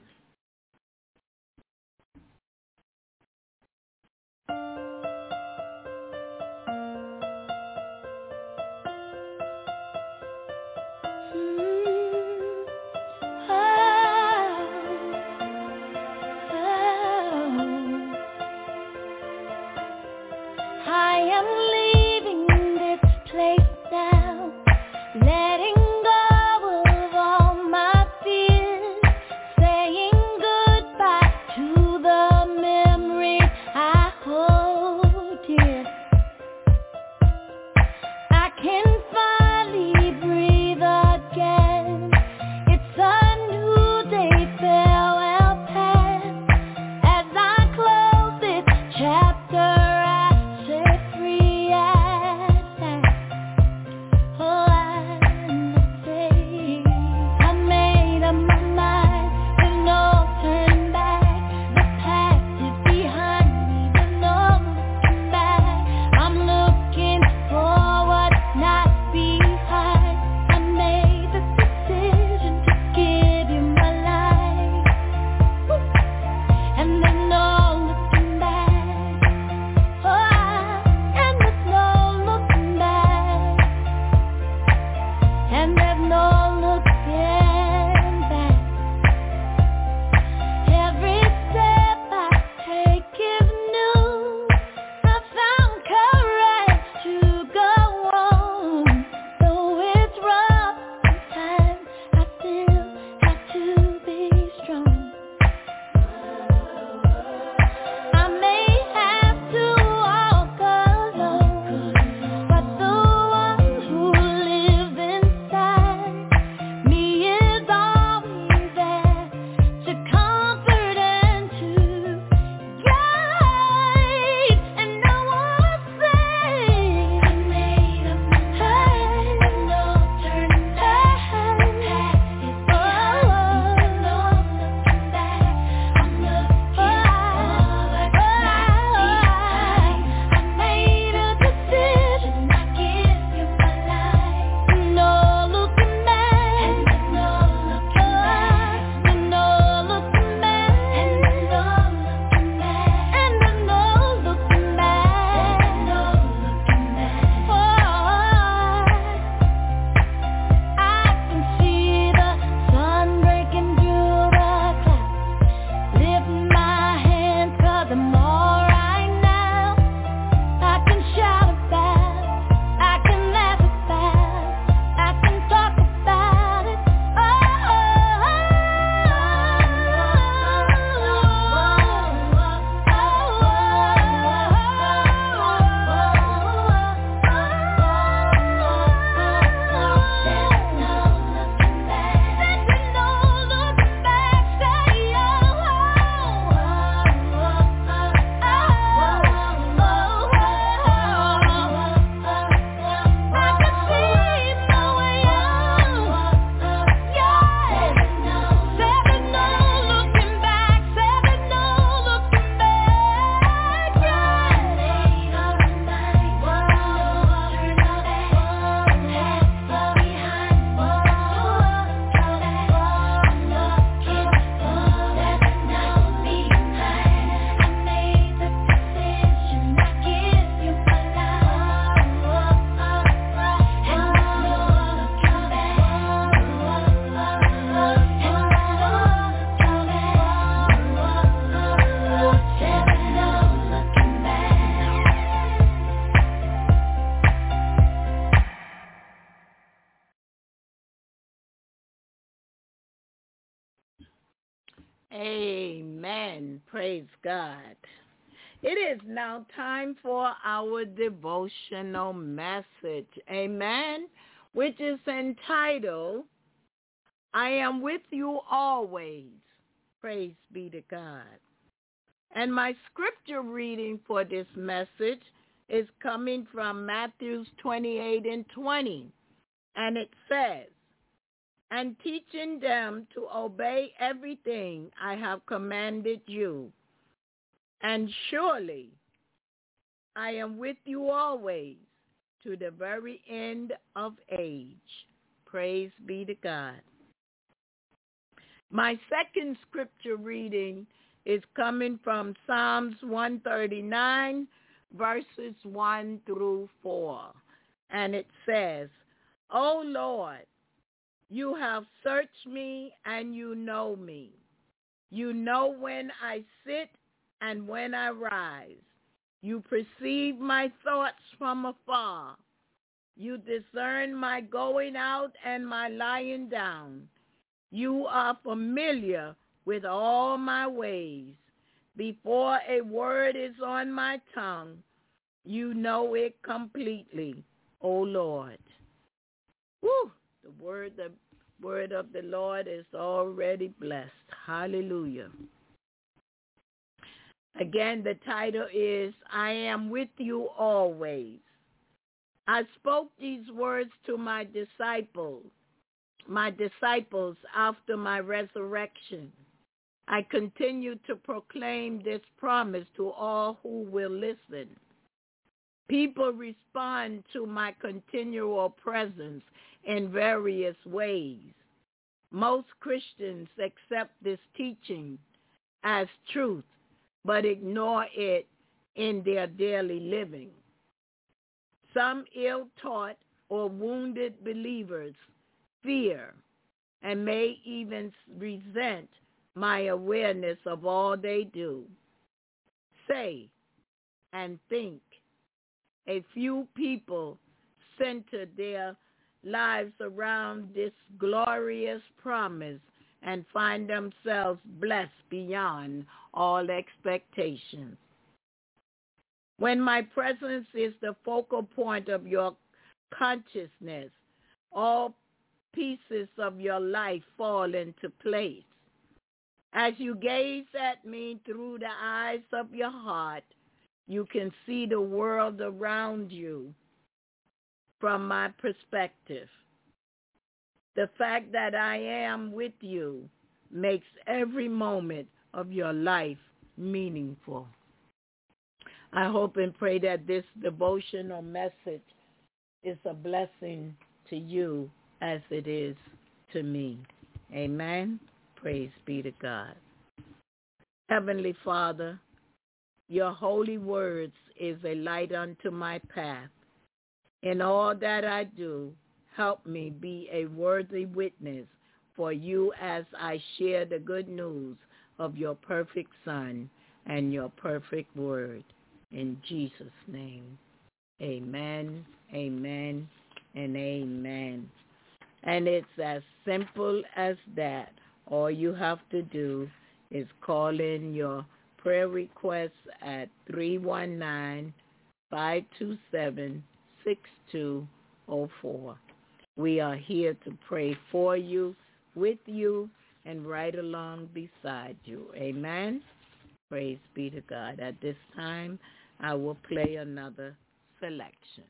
Amen. Praise God. It is now time for our devotional message, amen, which is entitled, I am with you always. Praise be to God. And my scripture reading for this message is coming from Matthew 28:20. And it says, and teaching them to obey everything I have commanded you. And surely I am with you always to the very end of age. Praise be to God. My second scripture reading is coming from Psalms 139, verses 1 through 4. And it says, O Lord, you have searched me and you know me. You know when I sit and when I rise. You perceive my thoughts from afar. You discern my going out and my lying down. You are familiar with all my ways. Before a word is on my tongue, you know it completely, O Lord. Woo! The word of the Lord is already blessed. Hallelujah. Again, the title is, I am with you always. I spoke these words to my disciples after my resurrection. I continue to proclaim this promise to all who will listen. People respond to my continual presence in various ways. Most Christians accept this teaching as truth, but ignore it in their daily living. Some ill-taught or wounded believers fear and may even resent my awareness of all they do, say, and think. A few people center their lives around this glorious promise and find themselves blessed beyond all expectations. When my presence is the focal point of your consciousness, all pieces of your life fall into place. As you gaze at me through the eyes of your heart, you can see the world around you from my perspective. The fact that I am with you makes every moment of your life meaningful. I hope and pray that this devotional message is a blessing to you as it is to me. Amen. Praise be to God. Heavenly Father, your holy words is a light unto my path. In all that I do, help me be a worthy witness for you as I share the good news of your perfect Son and your perfect word. In Jesus' name, amen, amen, and amen. And it's as simple as that. All you have to do is call in your prayer requests at 319-527-6204. We are here to pray for you, with you, and right along beside you. Amen. Praise be to God. At this time, I will play another selection.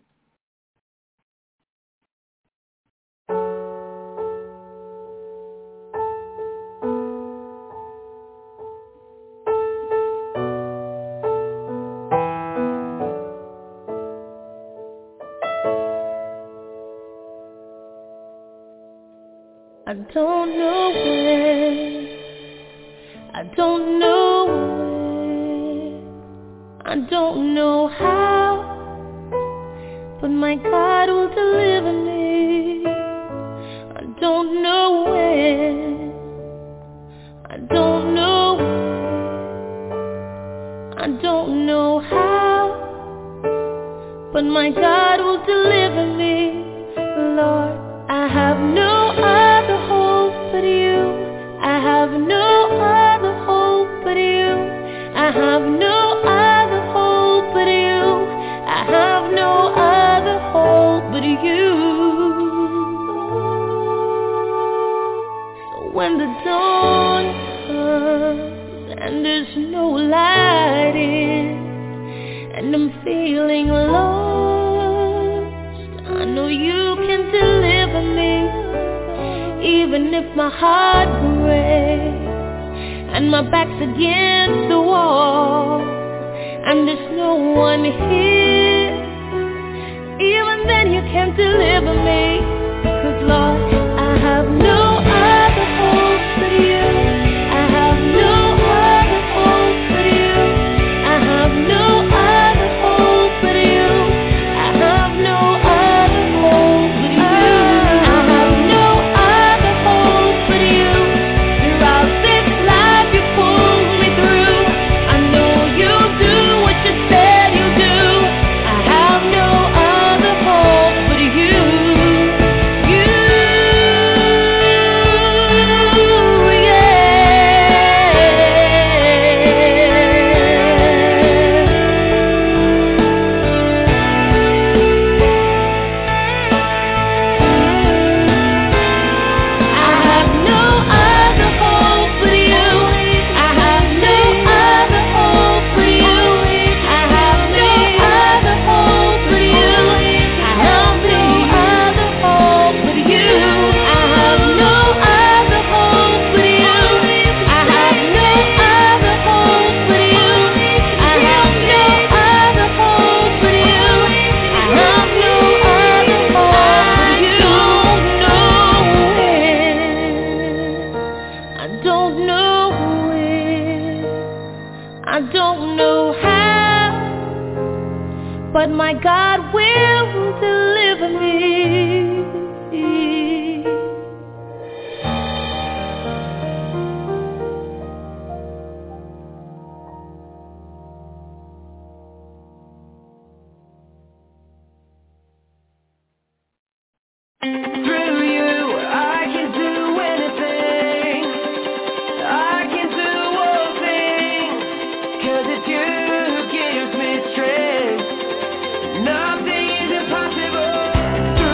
I don't know when, I don't know when, I don't know how, but my God will deliver me. I don't know when, I don't know when, I don't know how, but my God will deliver me. Lord, I have no other hope but you. I have no other hope but you. I have no other when the dawn comes and there's no light in, and I'm feeling lost, I know you can deliver me, even if my heart breaks and my back's against the wall and there's no one here. Even then you can deliver me, 'cause Lord, I have no other hope but you. I have no other hope but you. I have no other hope but you. I have no other hope but you. I have no other hope but you. Throughout this life you pulled me through. I know you do what you said you do. I have no other hope but you. But my God will deliver me. Through you, I can do anything. I can do all things, 'cause it's you who gives me strength. Nothing is impossible.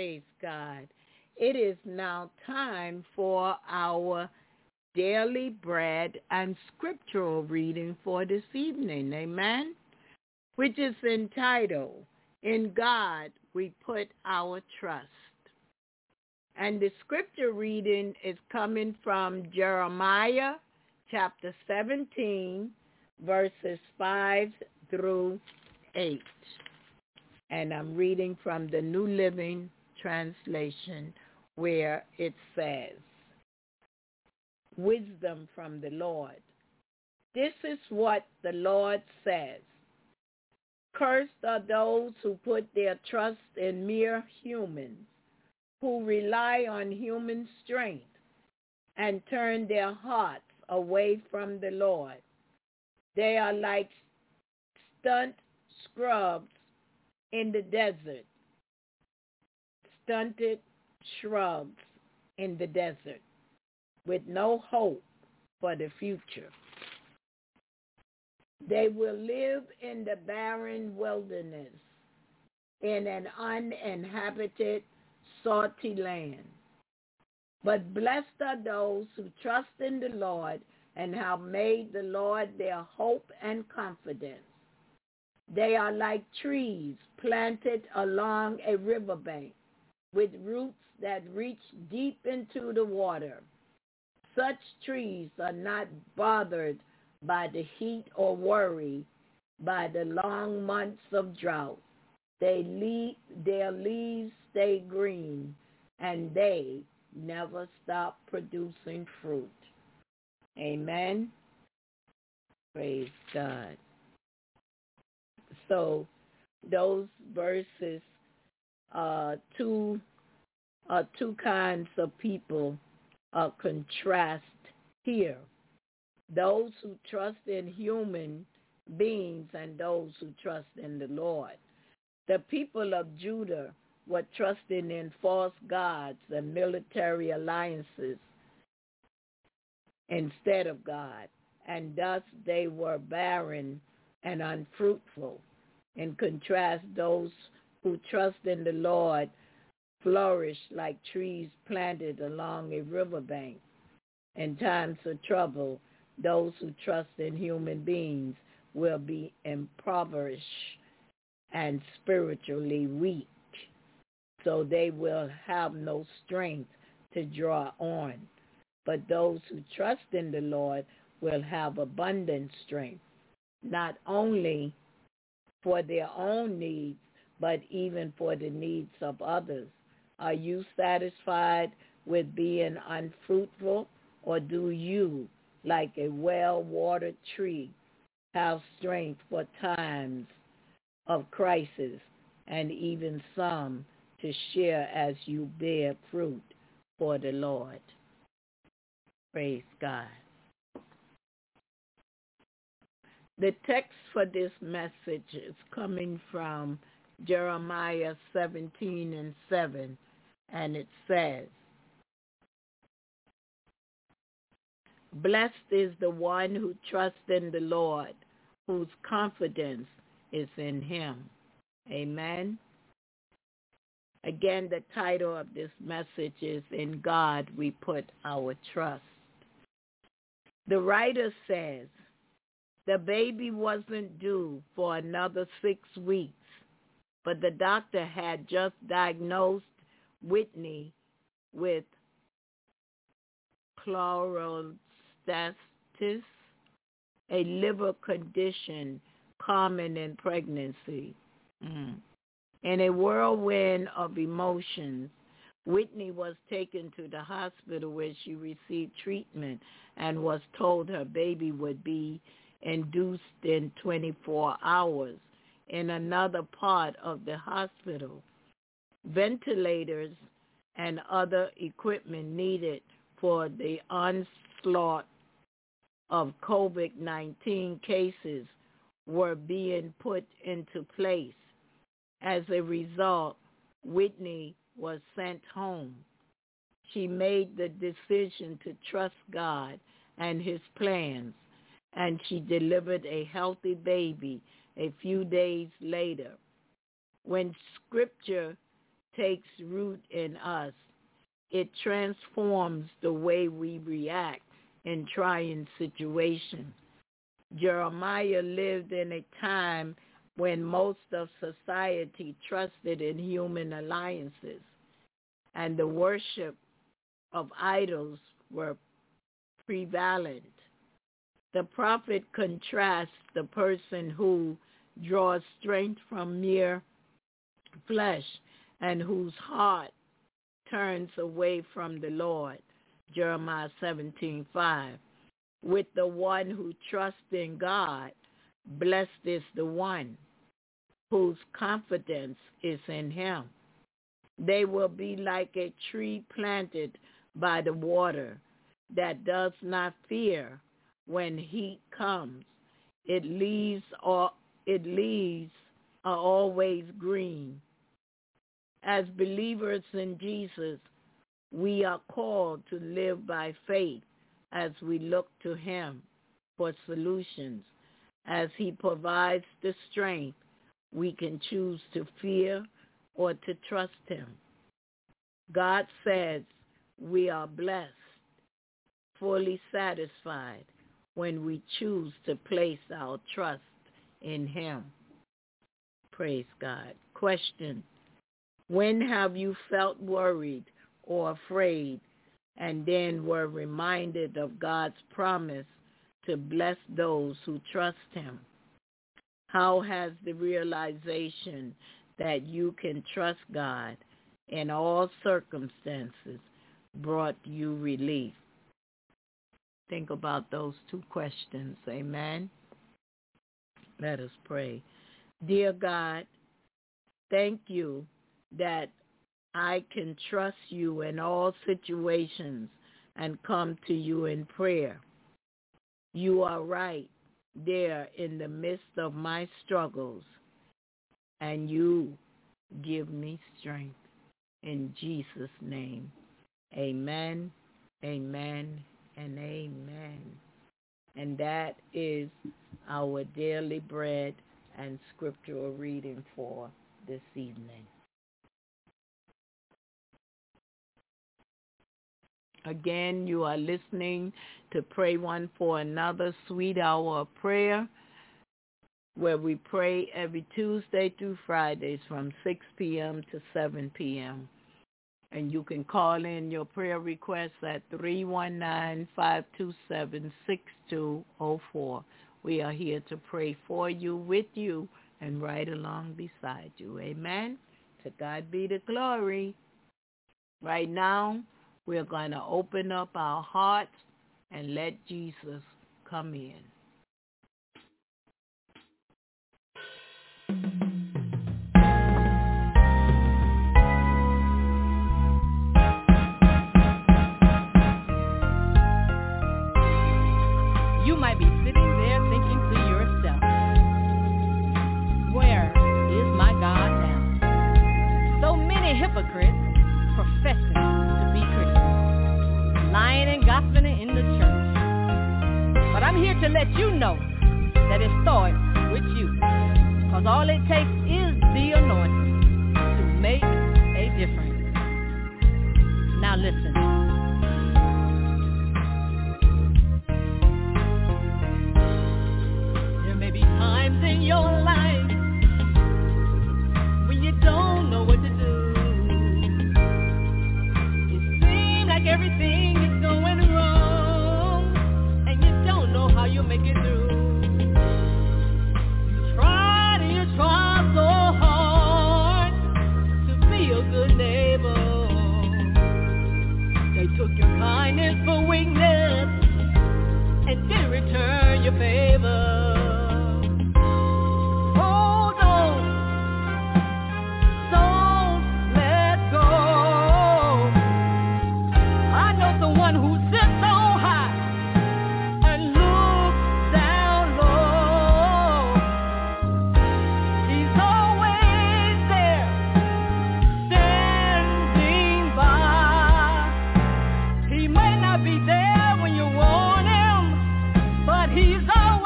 Praise God. It is now time for our daily bread and scriptural reading for this evening, amen, which is entitled, In God We Put Our Trust. And the scripture reading is coming from Jeremiah chapter 17, verses 5 through 8. And I'm reading from the New Living Translation, where it says, Wisdom from the Lord. This is what the Lord says. Cursed are those who put their trust in mere humans, who rely on human strength and turn their hearts away from the Lord. They are like stunted shrubs in the desert, with no hope for the future. They will live in the barren wilderness, in an uninhabited, salty land. But blessed are those who trust in the Lord and have made the Lord their hope and confidence. They are like trees planted along a riverbank, with roots that reach deep into the water. Such trees are not bothered by the heat or worry by the long months of drought. Their leaves stay green, and they never stop producing fruit. Amen. Praise God. So those verses two kinds of people contrast here. Those who trust in human beings and those who trust in the Lord. The people of Judah were trusting in false gods and military alliances instead of God, and thus they were barren and unfruitful. In contrast, those who trust in the Lord flourish like trees planted along a riverbank. In times of trouble, those who trust in human beings will be impoverished and spiritually weak, so they will have no strength to draw on. But those who trust in the Lord will have abundant strength, not only for their own needs, but even for the needs of others. Are you satisfied with being unfruitful, or do you, like a well-watered tree, have strength for times of crisis, and even some to share as you bear fruit for the Lord? Praise God. The text for this message is coming from Jeremiah 17:7, and it says, Blessed is the one who trusts in the Lord, whose confidence is in him. Amen. Again, the title of this message is In God We Put Our Trust. The writer says, the baby wasn't due for another 6 weeks, but the doctor had just diagnosed Whitney with cholestasis, a liver condition common in pregnancy. In a whirlwind of emotions, Whitney was taken to the hospital where she received treatment and was told her baby would be induced in 24 hours in another part of the hospital. Ventilators and other equipment needed for the onslaught of COVID-19 cases were being put into place. As a result, Whitney was sent home. She made the decision to trust God and his plans, and she delivered a healthy baby a few days later. When Scripture takes root in us, it transforms the way we react in trying situations. Jeremiah lived in a time when most of society trusted in human alliances, and the worship of idols were prevalent. The prophet contrasts the person who draws strength from mere flesh and whose heart turns away from the Lord, Jeremiah 17:5, with the one who trusts in God. Blessed is the one whose confidence is in him. They will be like a tree planted by the water that does not fear when heat comes. Its leaves are always green. As believers in Jesus, we are called to live by faith as we look to him for solutions. As he provides the strength, we can choose to fear or to trust him. God says we are blessed, fully satisfied when we choose to place our trust in him. Praise God. Question: when have you felt worried or afraid and then were reminded of God's promise to bless those who trust him? How has the realization that you can trust God in all circumstances brought you relief? Think about those two questions. Amen. Let us pray. Dear God, thank you that I can trust you in all situations and come to you in prayer. You are right there in the midst of my struggles, and you give me strength. In Jesus' name, amen, amen, and amen. And that is our daily bread and scriptural reading for this evening. Again, you are listening to Pray One for Another, Sweet Hour of Prayer, where we pray every Tuesday through Fridays from 6 p.m. to 7 p.m. And you can call in your prayer requests at 319-527-6204. We are here to pray for you, with you, and right along beside you. Amen. To God be the glory. Right now, we're going to open up our hearts and let Jesus come in. You might be sitting there thinking to yourself, where is my God now? So many hypocrites professing to be Christians, lying and gossiping in the church. But I'm here to let you know that it starts with you, because all it takes is the anointing to make a difference. Now listen. Times in your life when you don't know what to do. It seems like everything is going wrong, and you don't know how you'll make it through. You try so hard to be a good neighbor. They took your kindness for weakness and didn't return your favor. He's always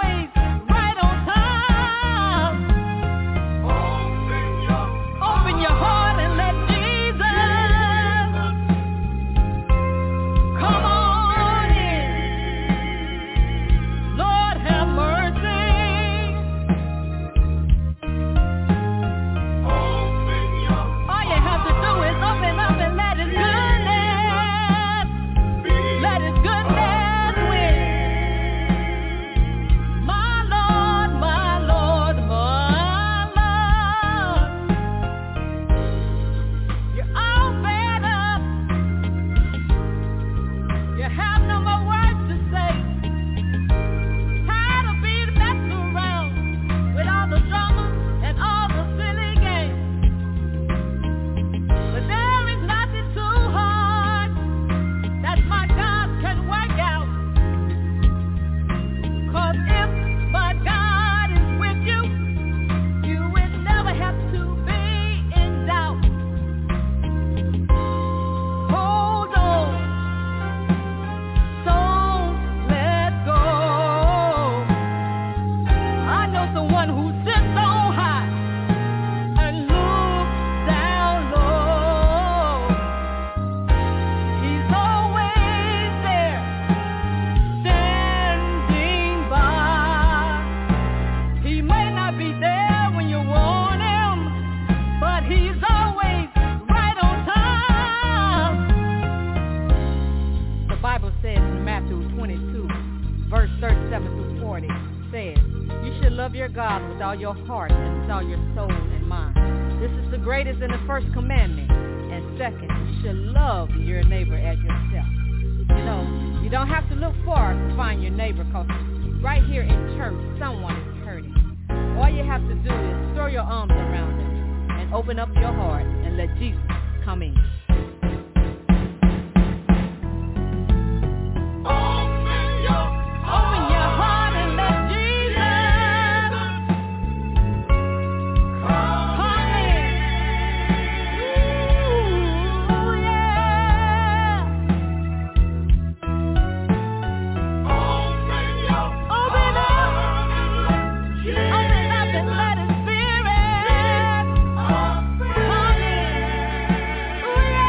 love your God with all your heart and with all your soul and mind. This is the greatest and the first commandment. And second, you should love your neighbor as yourself. You know, you don't have to look far to find your neighbor, because right here in church, someone is hurting. All you have to do is throw your arms around them and open up your heart and let Jesus come in. Let his spirit come in.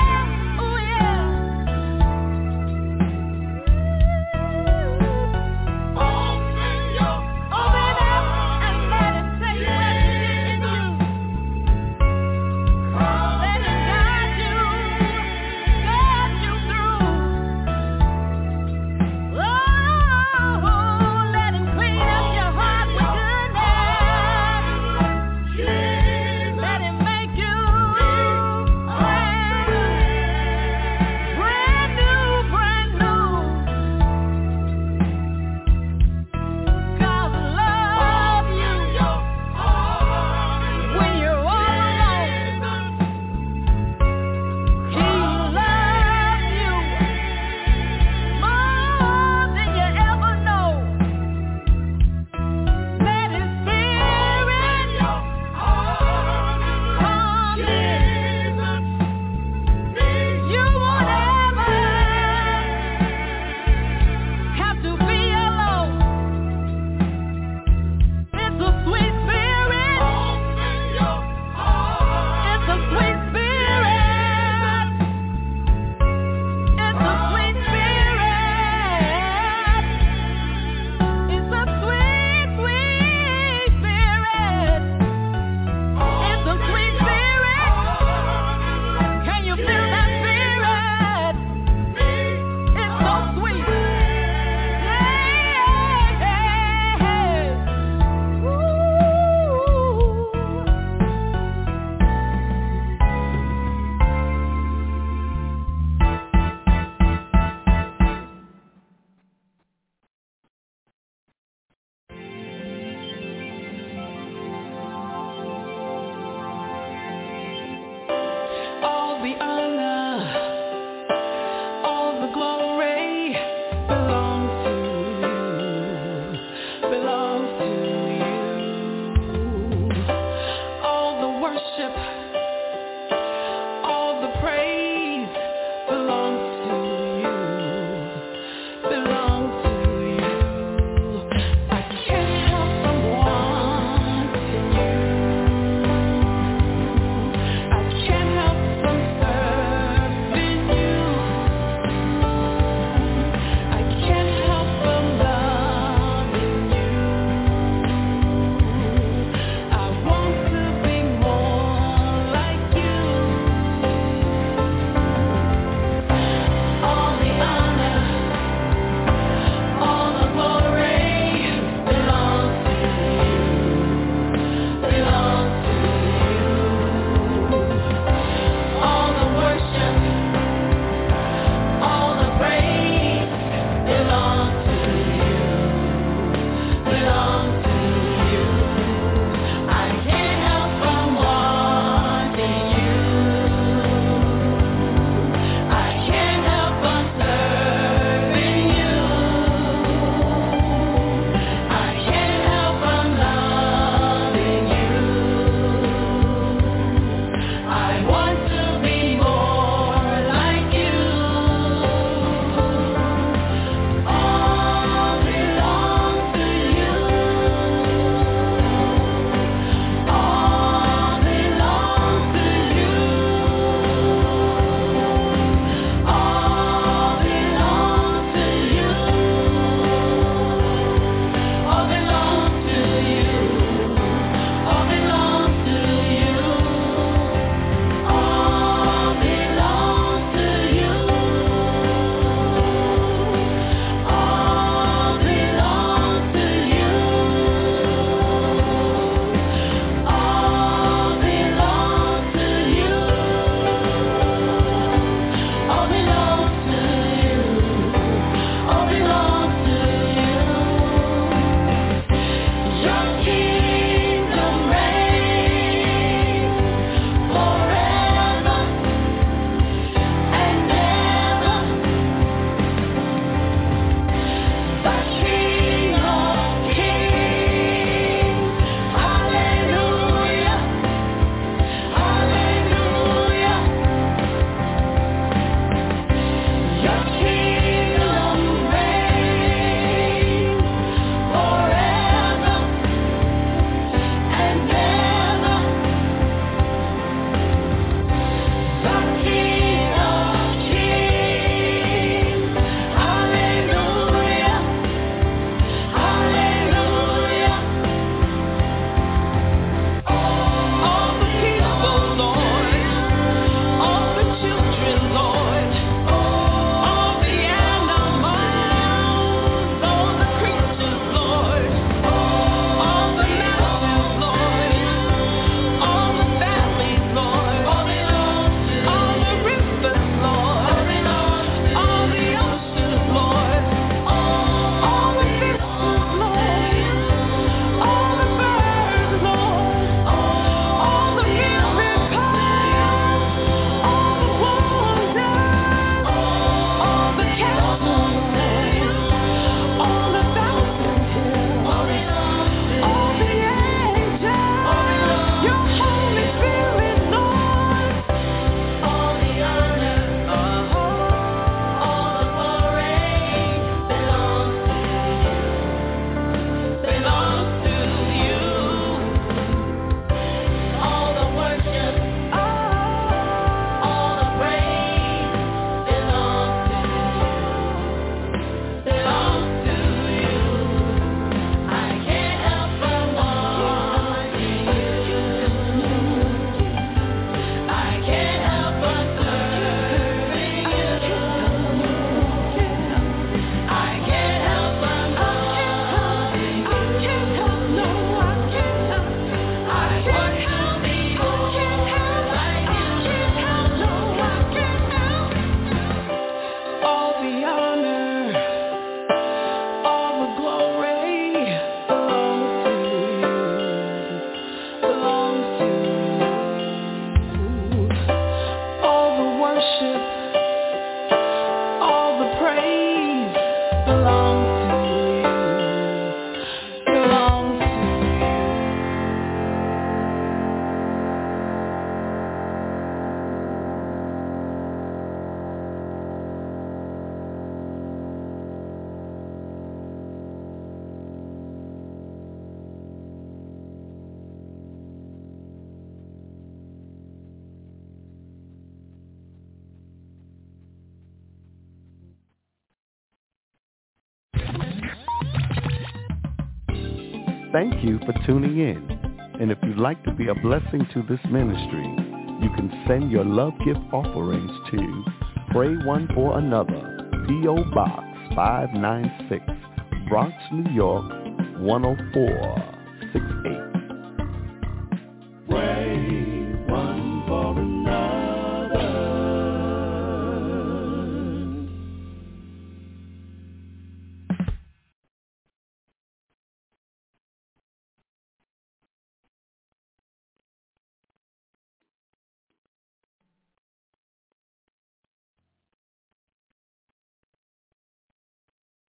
Thank you for tuning in. And if you'd like to be a blessing to this ministry, you can send your love gift offerings to Pray One for Another, P.O. Box 596, Bronx, New York, 10468.